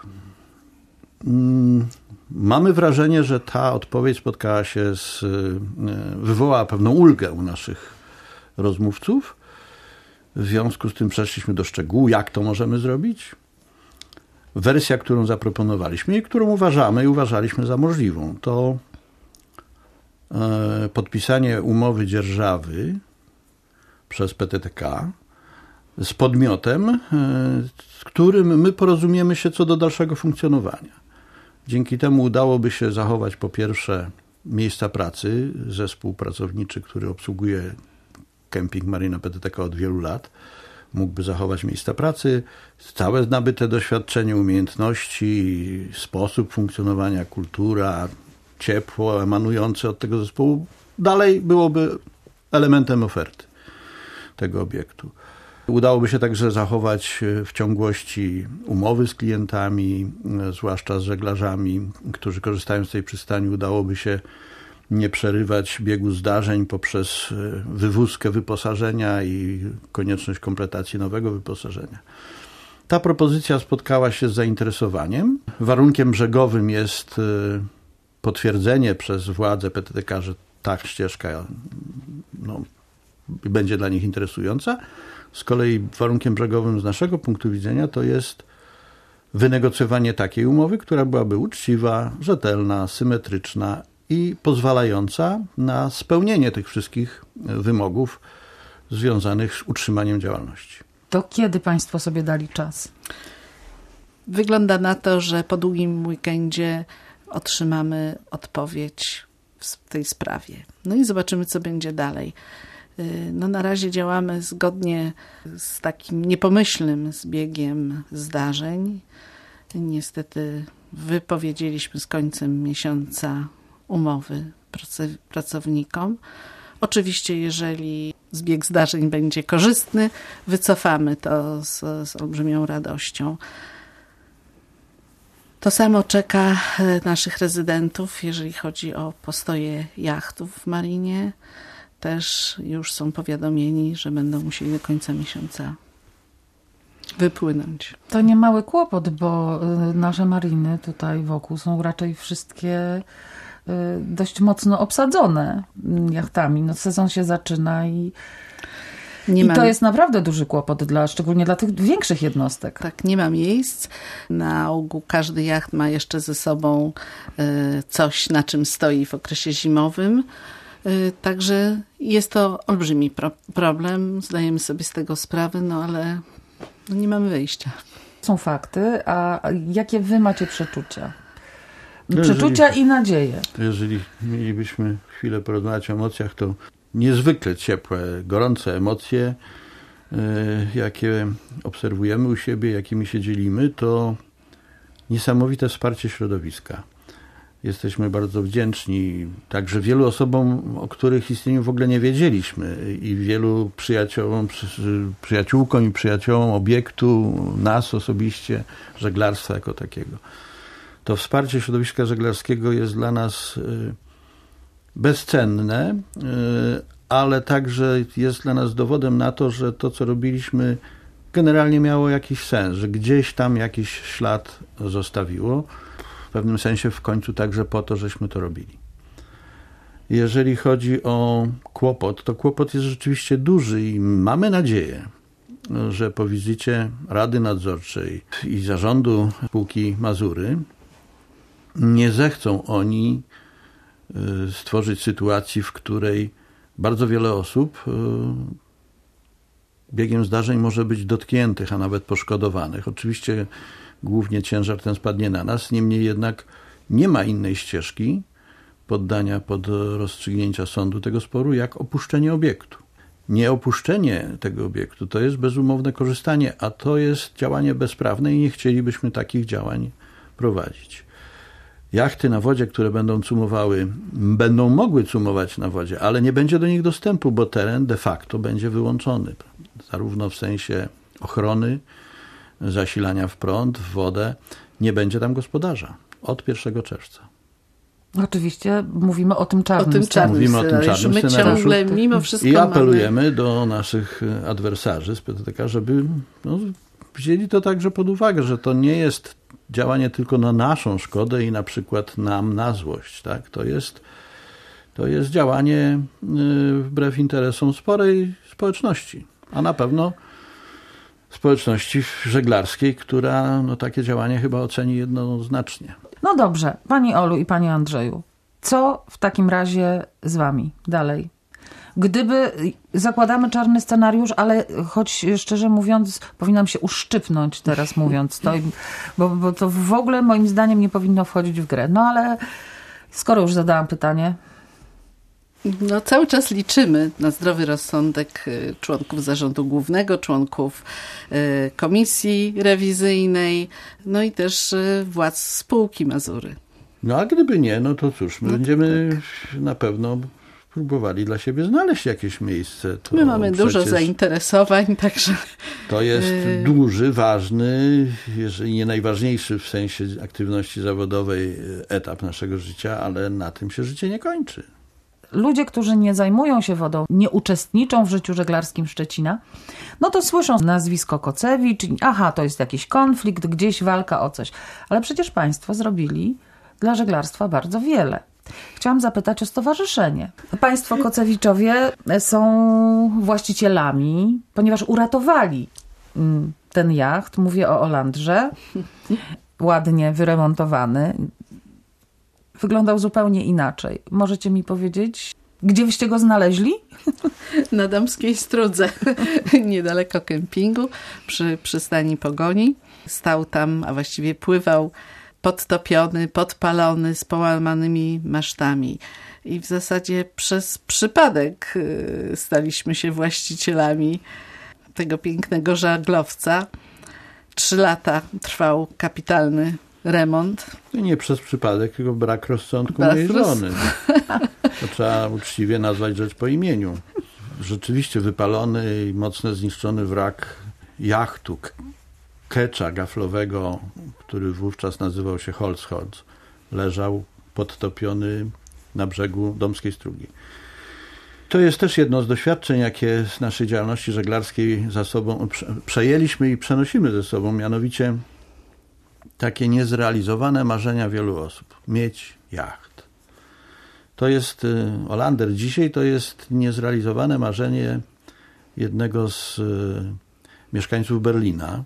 Mamy wrażenie, że ta odpowiedź spotkała się z, wywołała pewną ulgę u naszych rozmówców. W związku z tym przeszliśmy do szczegółu, jak to możemy zrobić. Wersja, którą zaproponowaliśmy i którą uważamy i uważaliśmy za możliwą, to podpisanie umowy dzierżawy przez P T T K z podmiotem, z którym my porozumiemy się co do dalszego funkcjonowania. Dzięki temu udałoby się zachować po pierwsze miejsca pracy, zespół pracowniczy, który obsługuje kemping Marina P T T K od wielu lat, mógłby zachować miejsca pracy, całe nabyte doświadczenie, umiejętności, sposób funkcjonowania, kultura, ciepło emanujące od tego zespołu, dalej byłoby elementem oferty tego obiektu. Udałoby się także zachować w ciągłości umowy z klientami, zwłaszcza z żeglarzami, którzy korzystają z tej przystani. Udałoby się nie przerywać biegu zdarzeń poprzez wywózkę wyposażenia i konieczność kompletacji nowego wyposażenia. Ta propozycja spotkała się z zainteresowaniem. Warunkiem brzegowym jest potwierdzenie przez władze P T T K, że ta ścieżka no, będzie dla nich interesująca. Z kolei warunkiem brzegowym z naszego punktu widzenia to jest wynegocjowanie takiej umowy, która byłaby uczciwa, rzetelna, symetryczna i pozwalająca na spełnienie tych wszystkich wymogów związanych z utrzymaniem działalności. To kiedy państwo sobie dali czas? Wygląda na to, że po długim weekendzie otrzymamy odpowiedź w tej sprawie. No i zobaczymy, co będzie dalej. No na razie działamy zgodnie z takim niepomyślnym zbiegiem zdarzeń. Niestety wypowiedzieliśmy z końcem miesiąca umowy pracownikom. Oczywiście, jeżeli zbieg zdarzeń będzie korzystny, wycofamy to z, z olbrzymią radością. To samo czeka naszych rezydentów, jeżeli chodzi o postoje jachtów w marinie. Też już są powiadomieni, że będą musieli do końca miesiąca wypłynąć. To nie mały kłopot, bo nasze mariny tutaj wokół są raczej wszystkie dość mocno obsadzone jachtami. No, sezon się zaczyna i, nie i mam... to jest naprawdę duży kłopot, dla, szczególnie dla tych większych jednostek. Tak, nie ma miejsc. Na ogół każdy jacht ma jeszcze ze sobą coś, na czym stoi w okresie zimowym. Także jest to olbrzymi pro- problem, zdajemy sobie z tego sprawę, no ale no nie mamy wyjścia. Są fakty, a jakie wy macie przeczucia? Przeczucia jeżeli, i nadzieje. Jeżeli mielibyśmy chwilę porozmawiać o emocjach, to niezwykle ciepłe, gorące emocje, jakie obserwujemy u siebie, jakimi się dzielimy, to niesamowite wsparcie środowiska. Jesteśmy bardzo wdzięczni także wielu osobom, o których istnieniu w ogóle nie wiedzieliśmy i wielu przyjaciołom, przyjaciółkom i przyjaciołom obiektu, nas osobiście, żeglarstwa jako takiego. To wsparcie środowiska żeglarskiego jest dla nas bezcenne, ale także jest dla nas dowodem na to, że to, co robiliśmy, generalnie miało jakiś sens, że gdzieś tam jakiś ślad zostawiło. w pewnym sensie w końcu także po to, żeśmy to robili. Jeżeli chodzi o kłopot, to kłopot jest rzeczywiście duży i mamy nadzieję, że po wizycie Rady Nadzorczej i zarządu spółki Mazury nie zechcą oni stworzyć sytuacji, w której bardzo wiele osób biegiem zdarzeń może być dotkniętych, a nawet poszkodowanych. Oczywiście głównie ciężar ten spadnie na nas, niemniej jednak nie ma innej ścieżki poddania pod rozstrzygnięcia sądu tego sporu, jak opuszczenie obiektu. Nieopuszczenie tego obiektu to jest bezumowne korzystanie, a to jest działanie bezprawne i nie chcielibyśmy takich działań prowadzić. Jachty na wodzie, które będą cumowały, będą mogły cumować na wodzie, ale nie będzie do nich dostępu, bo teren de facto będzie wyłączony. Zarówno w sensie ochrony, zasilania w prąd, w wodę. Nie będzie tam gospodarza od pierwszego czerwca. Oczywiście mówimy o tym czarnym, o tym czarnym Mówimy o tym czarnym My scenariuszu. ciągle mimo wszystko I apelujemy mamy... do naszych adwersarzy z P T T K, żeby no, wzięli to także pod uwagę, że to nie jest działanie tylko na naszą szkodę i na przykład nam na złość. Tak? To jest, to jest działanie wbrew interesom sporej społeczności, a na pewno społeczności żeglarskiej, która no, takie działanie chyba oceni jednoznacznie. No dobrze, pani Olu i panie Andrzeju, co w takim razie z wami dalej? Gdyby, zakładamy czarny scenariusz, ale choć szczerze mówiąc, powinnam się uszczypnąć teraz mówiąc to, bo, bo to w ogóle moim zdaniem nie powinno wchodzić w grę. No ale skoro już zadałam pytanie... No, cały czas liczymy na zdrowy rozsądek członków zarządu głównego, członków komisji rewizyjnej, no i też władz spółki Mazury. No a gdyby nie, no to cóż, my no, będziemy tak. na pewno próbowali dla siebie znaleźć jakieś miejsce. To my mamy dużo zainteresowań, także... To jest y... duży, ważny, jeżeli nie najważniejszy w sensie aktywności zawodowej etap naszego życia, ale na tym się życie nie kończy. Ludzie, którzy nie zajmują się wodą, nie uczestniczą w życiu żeglarskim Szczecina, no to słyszą nazwisko Kocewicz, aha, to jest jakiś konflikt, gdzieś walka o coś. Ale przecież państwo zrobili dla żeglarstwa bardzo wiele. Chciałam zapytać o stowarzyszenie. Państwo Kocewiczowie są właścicielami, ponieważ uratowali ten jacht, mówię o Olandrze, ładnie wyremontowany. Wyglądał zupełnie inaczej. Możecie mi powiedzieć, gdzie wyście go znaleźli? Na Damskiej Strudze, niedaleko kempingu, przy przystani Pogoni. Stał tam, a właściwie pływał podtopiony, podpalony, z połamanymi masztami. I w zasadzie przez przypadek staliśmy się właścicielami tego pięknego żaglowca. Trzy lata trwał kapitalny remont. Nie przez przypadek, tylko brak rozsądku brak mojej roz... żony. To trzeba uczciwie nazwać rzecz po imieniu. Rzeczywiście wypalony i mocno zniszczony wrak jachtu, kecza gaflowego, który wówczas nazywał się Holzholz, leżał podtopiony na brzegu Domskiej Strugi. To jest też jedno z doświadczeń, jakie z naszej działalności żeglarskiej za sobą przejęliśmy i przenosimy ze sobą, mianowicie takie niezrealizowane marzenia wielu osób. Mieć jacht. To jest, Olander dzisiaj to jest niezrealizowane marzenie jednego z mieszkańców Berlina,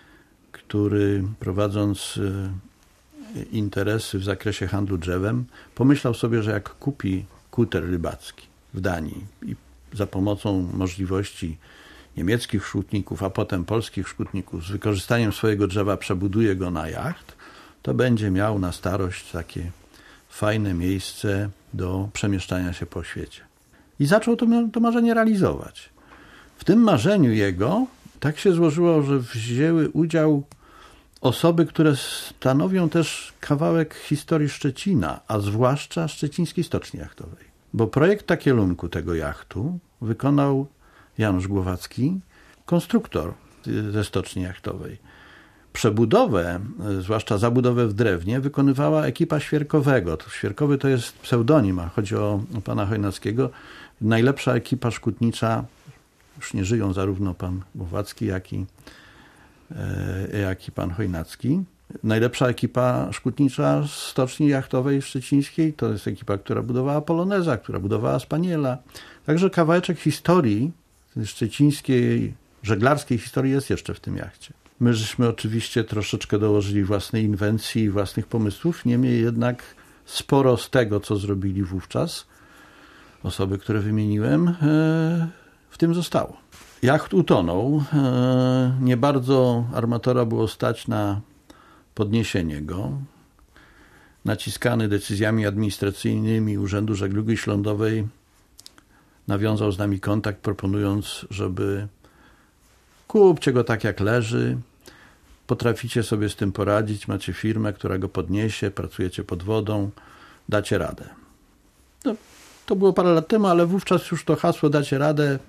który prowadząc interesy w zakresie handlu drzewem, pomyślał sobie, że jak kupi kuter rybacki w Danii i za pomocą możliwości niemieckich szkutników, a potem polskich szkutników z wykorzystaniem swojego drzewa przebuduje go na jacht, to będzie miał na starość takie fajne miejsce do przemieszczania się po świecie. I zaczął to, to marzenie realizować. W tym marzeniu jego tak się złożyło, że wzięły udział osoby, które stanowią też kawałek historii Szczecina, a zwłaszcza szczecińskiej stoczni jachtowej. Bo projekt takielunku tego jachtu wykonał Janusz Głowacki, konstruktor ze stoczni jachtowej. Przebudowę, zwłaszcza zabudowę w drewnie, wykonywała ekipa Świerkowego. Świerkowy to jest pseudonim, a chodzi o, o pana Chojnackiego. Najlepsza ekipa szkutnicza, już nie żyją zarówno pan Głowacki, jak i, e, jak i pan Chojnacki. Najlepsza ekipa szkutnicza Stoczni Jachtowej Szczecińskiej to jest ekipa, która budowała Poloneza, która budowała Spaniela. Także kawałeczek historii, szczecińskiej, żeglarskiej historii jest jeszcze w tym jachcie. My żeśmy oczywiście troszeczkę dołożyli własnej inwencji i własnych pomysłów, niemniej jednak sporo z tego, co zrobili wówczas osoby, które wymieniłem, w tym zostało. Jacht utonął. Nie bardzo armatora było stać na podniesienie go. Naciskany decyzjami administracyjnymi Urzędu Żeglugi Śródlądowej nawiązał z nami kontakt, proponując, żeby kupcie go tak jak leży, potraficie sobie z tym poradzić, macie firmę, która go podniesie, pracujecie pod wodą, dacie radę. No, to było parę lat temu, ale wówczas już to hasło dacie radę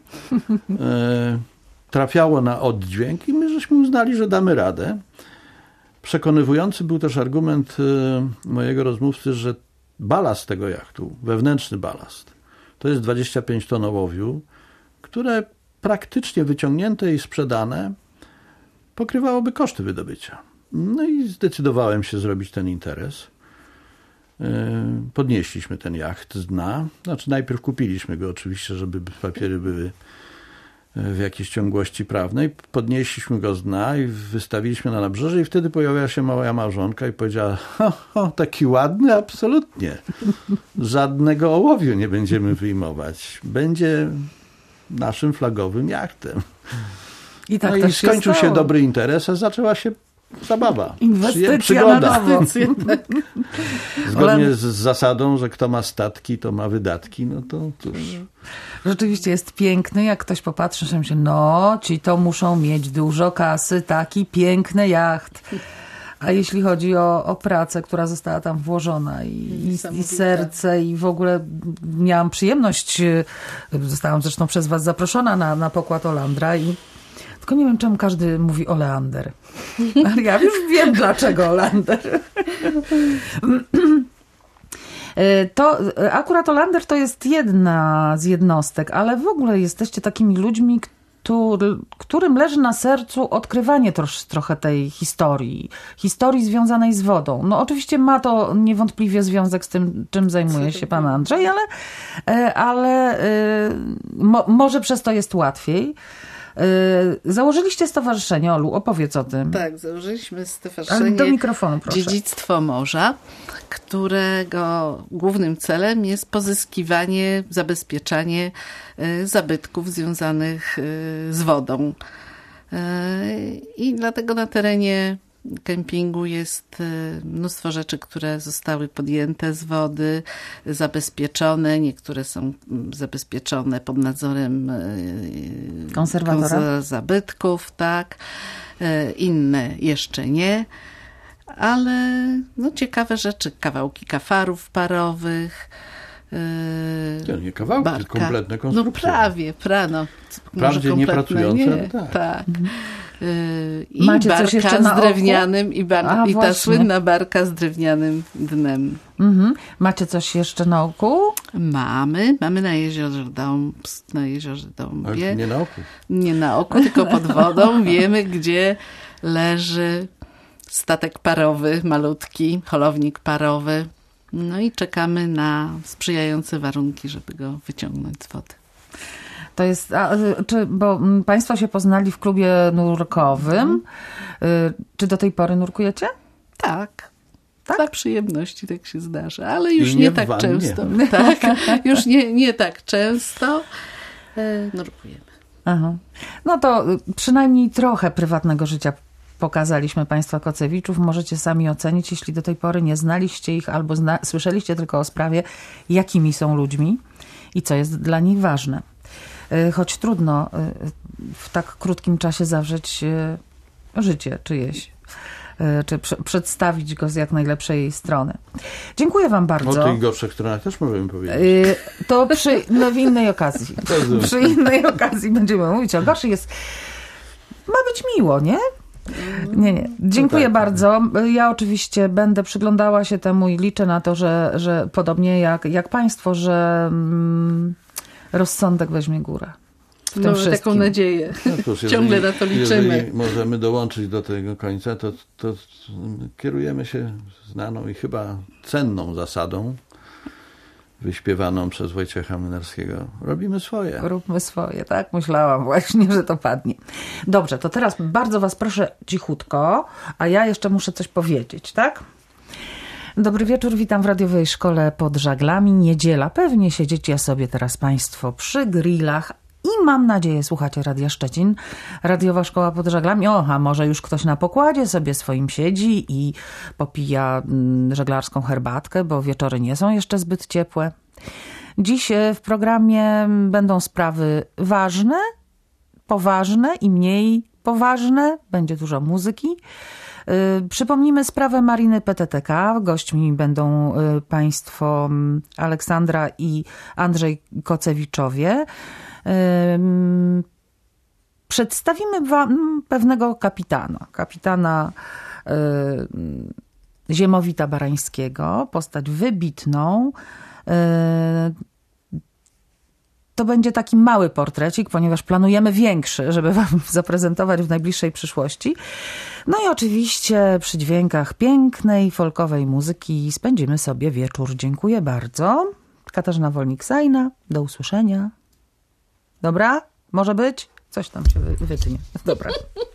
e, trafiało na oddźwięk i my żeśmy uznali, że damy radę. Przekonywujący był też argument e, mojego rozmówcy, że balast tego jachtu, wewnętrzny balast, to jest dwadzieścia pięć ton ołowiu, które praktycznie wyciągnięte i sprzedane pokrywałoby koszty wydobycia. No i zdecydowałem się zrobić ten interes. Podnieśliśmy ten jacht z dna. Znaczy najpierw kupiliśmy go oczywiście, żeby papiery były w jakiejś ciągłości prawnej. Podnieśliśmy go z dna i wystawiliśmy na nabrzeże i wtedy pojawiła się moja małżonka i powiedziała: o, o, taki ładny, absolutnie. Żadnego ołowiu nie będziemy wyjmować. Będzie naszym flagowym jachtem. I tak no też i skończył się, się dobry interes, a zaczęła się zabawa. Inwestycja Przygoda. na nowo. Zgodnie z zasadą, że kto ma statki, to ma wydatki, no to cóż. Rzeczywiście jest piękny, jak ktoś popatrzy, że myśli, no ci to muszą mieć dużo kasy, taki piękny jacht. A jeśli chodzi o, o pracę, która została tam włożona i, i, i serce i w ogóle miałam przyjemność, zostałam zresztą przez was zaproszona na, na pokład Olandra i tylko nie wiem, czemu każdy mówi Oleander. Ale ja już wiem, dlaczego Olander. To akurat Olander to jest jedna z jednostek, ale w ogóle jesteście takimi ludźmi, którym leży na sercu odkrywanie trosz, trochę tej historii, historii związanej z wodą. No oczywiście ma to niewątpliwie związek z tym, czym zajmuje się pan Andrzej, ale, ale mo, może przez to jest łatwiej. Założyliście stowarzyszenie, Olu, opowiedz o tym. Tak, założyliśmy stowarzyszenie do mikrofonu, proszę. Dziedzictwo Morza, którego głównym celem jest pozyskiwanie, zabezpieczanie zabytków związanych z wodą. I dlatego na terenie kempingu jest mnóstwo rzeczy, które zostały podjęte z wody, zabezpieczone. Niektóre są zabezpieczone pod nadzorem konserwatora zabytków, tak. Inne jeszcze nie. Ale no, ciekawe rzeczy, kawałki kafarów parowych. To nie kawałki, barka. Tylko kompletne konstrukcje. No prawie, prano. Wprawdzie nie pracujące, nie. ale tak. tak. I Macie barka coś jeszcze na z drewnianym oku? i, bar- A, i ta właśnie. słynna barka z drewnianym dnem. Mhm. Macie coś jeszcze na oku? Mamy, mamy na jeziorze Dąb, na jeziorze Dąbie. Nie na oku. Nie na oku, tylko pod wodą. Wiemy, gdzie leży statek parowy, malutki, holownik parowy. No i czekamy na sprzyjające warunki, żeby go wyciągnąć z wody. To jest, a, czy, bo państwo się poznali w klubie nurkowym. Mhm. Czy do tej pory nurkujecie? Tak. Tak? Dla przyjemności tak się zdarza, ale już nie nie tak wannie. często. Tak, już nie, nie tak często e, nurkujemy. Aha. No to przynajmniej trochę prywatnego życia pokazaliśmy państwa Kocewiczów. Możecie sami ocenić, jeśli do tej pory nie znaliście ich albo zna- słyszeliście tylko o sprawie, jakimi są ludźmi i co jest dla nich ważne. Choć trudno w tak krótkim czasie zawrzeć życie czyjeś, czy przedstawić go z jak najlepszej strony. Dziękuję wam bardzo. O tych gorszych stronach też możemy powiedzieć. To przy, no w innej okazji. Przy innej okazji będziemy mówić o gorszych. Jest, ma być miło, nie? Nie, nie. Dziękuję no tak. bardzo. Ja oczywiście będę przyglądała się temu i liczę na to, że, że podobnie jak, jak państwo, że mm, rozsądek weźmie górę. tym Mamy wszystkim. taką nadzieję. No cóż, Ciągle jeżeli, na to liczymy. Jeżeli możemy dołączyć do tego końca, to, to kierujemy się znaną i chyba cenną zasadą wyśpiewaną przez Wojciecha Młynarskiego. Robimy swoje. Róbmy swoje, tak? Myślałam właśnie, że to padnie. Dobrze, to teraz bardzo was proszę cichutko, a ja jeszcze muszę coś powiedzieć, tak? Dobry wieczór, witam w radiowej szkole pod Żaglami. Niedziela, pewnie siedzicie sobie teraz państwo przy grillach i mam nadzieję, słuchacie Radia Szczecin, radiowa szkoła pod Żaglami. O, a może już ktoś na pokładzie sobie swoim siedzi i popija mm, żeglarską herbatkę, bo wieczory nie są jeszcze zbyt ciepłe. Dziś w programie będą sprawy ważne, poważne i mniej poważne. Będzie dużo muzyki. Przypomnijmy sprawę Mariny P T T K. Gośćmi będą państwo Aleksandra i Andrzej Kocewiczowie. Przedstawimy wam pewnego kapitana. Kapitana Ziemowita Barańskiego. Postać wybitną. To będzie taki mały portrecik, ponieważ planujemy większy, żeby wam zaprezentować w najbliższej przyszłości. No i oczywiście przy dźwiękach pięknej, folkowej muzyki spędzimy sobie wieczór. Dziękuję bardzo. Katarzyna Wolnik-Sajna. Do usłyszenia. Dobra? Może być? Coś tam się wy- wytnie. Dobra.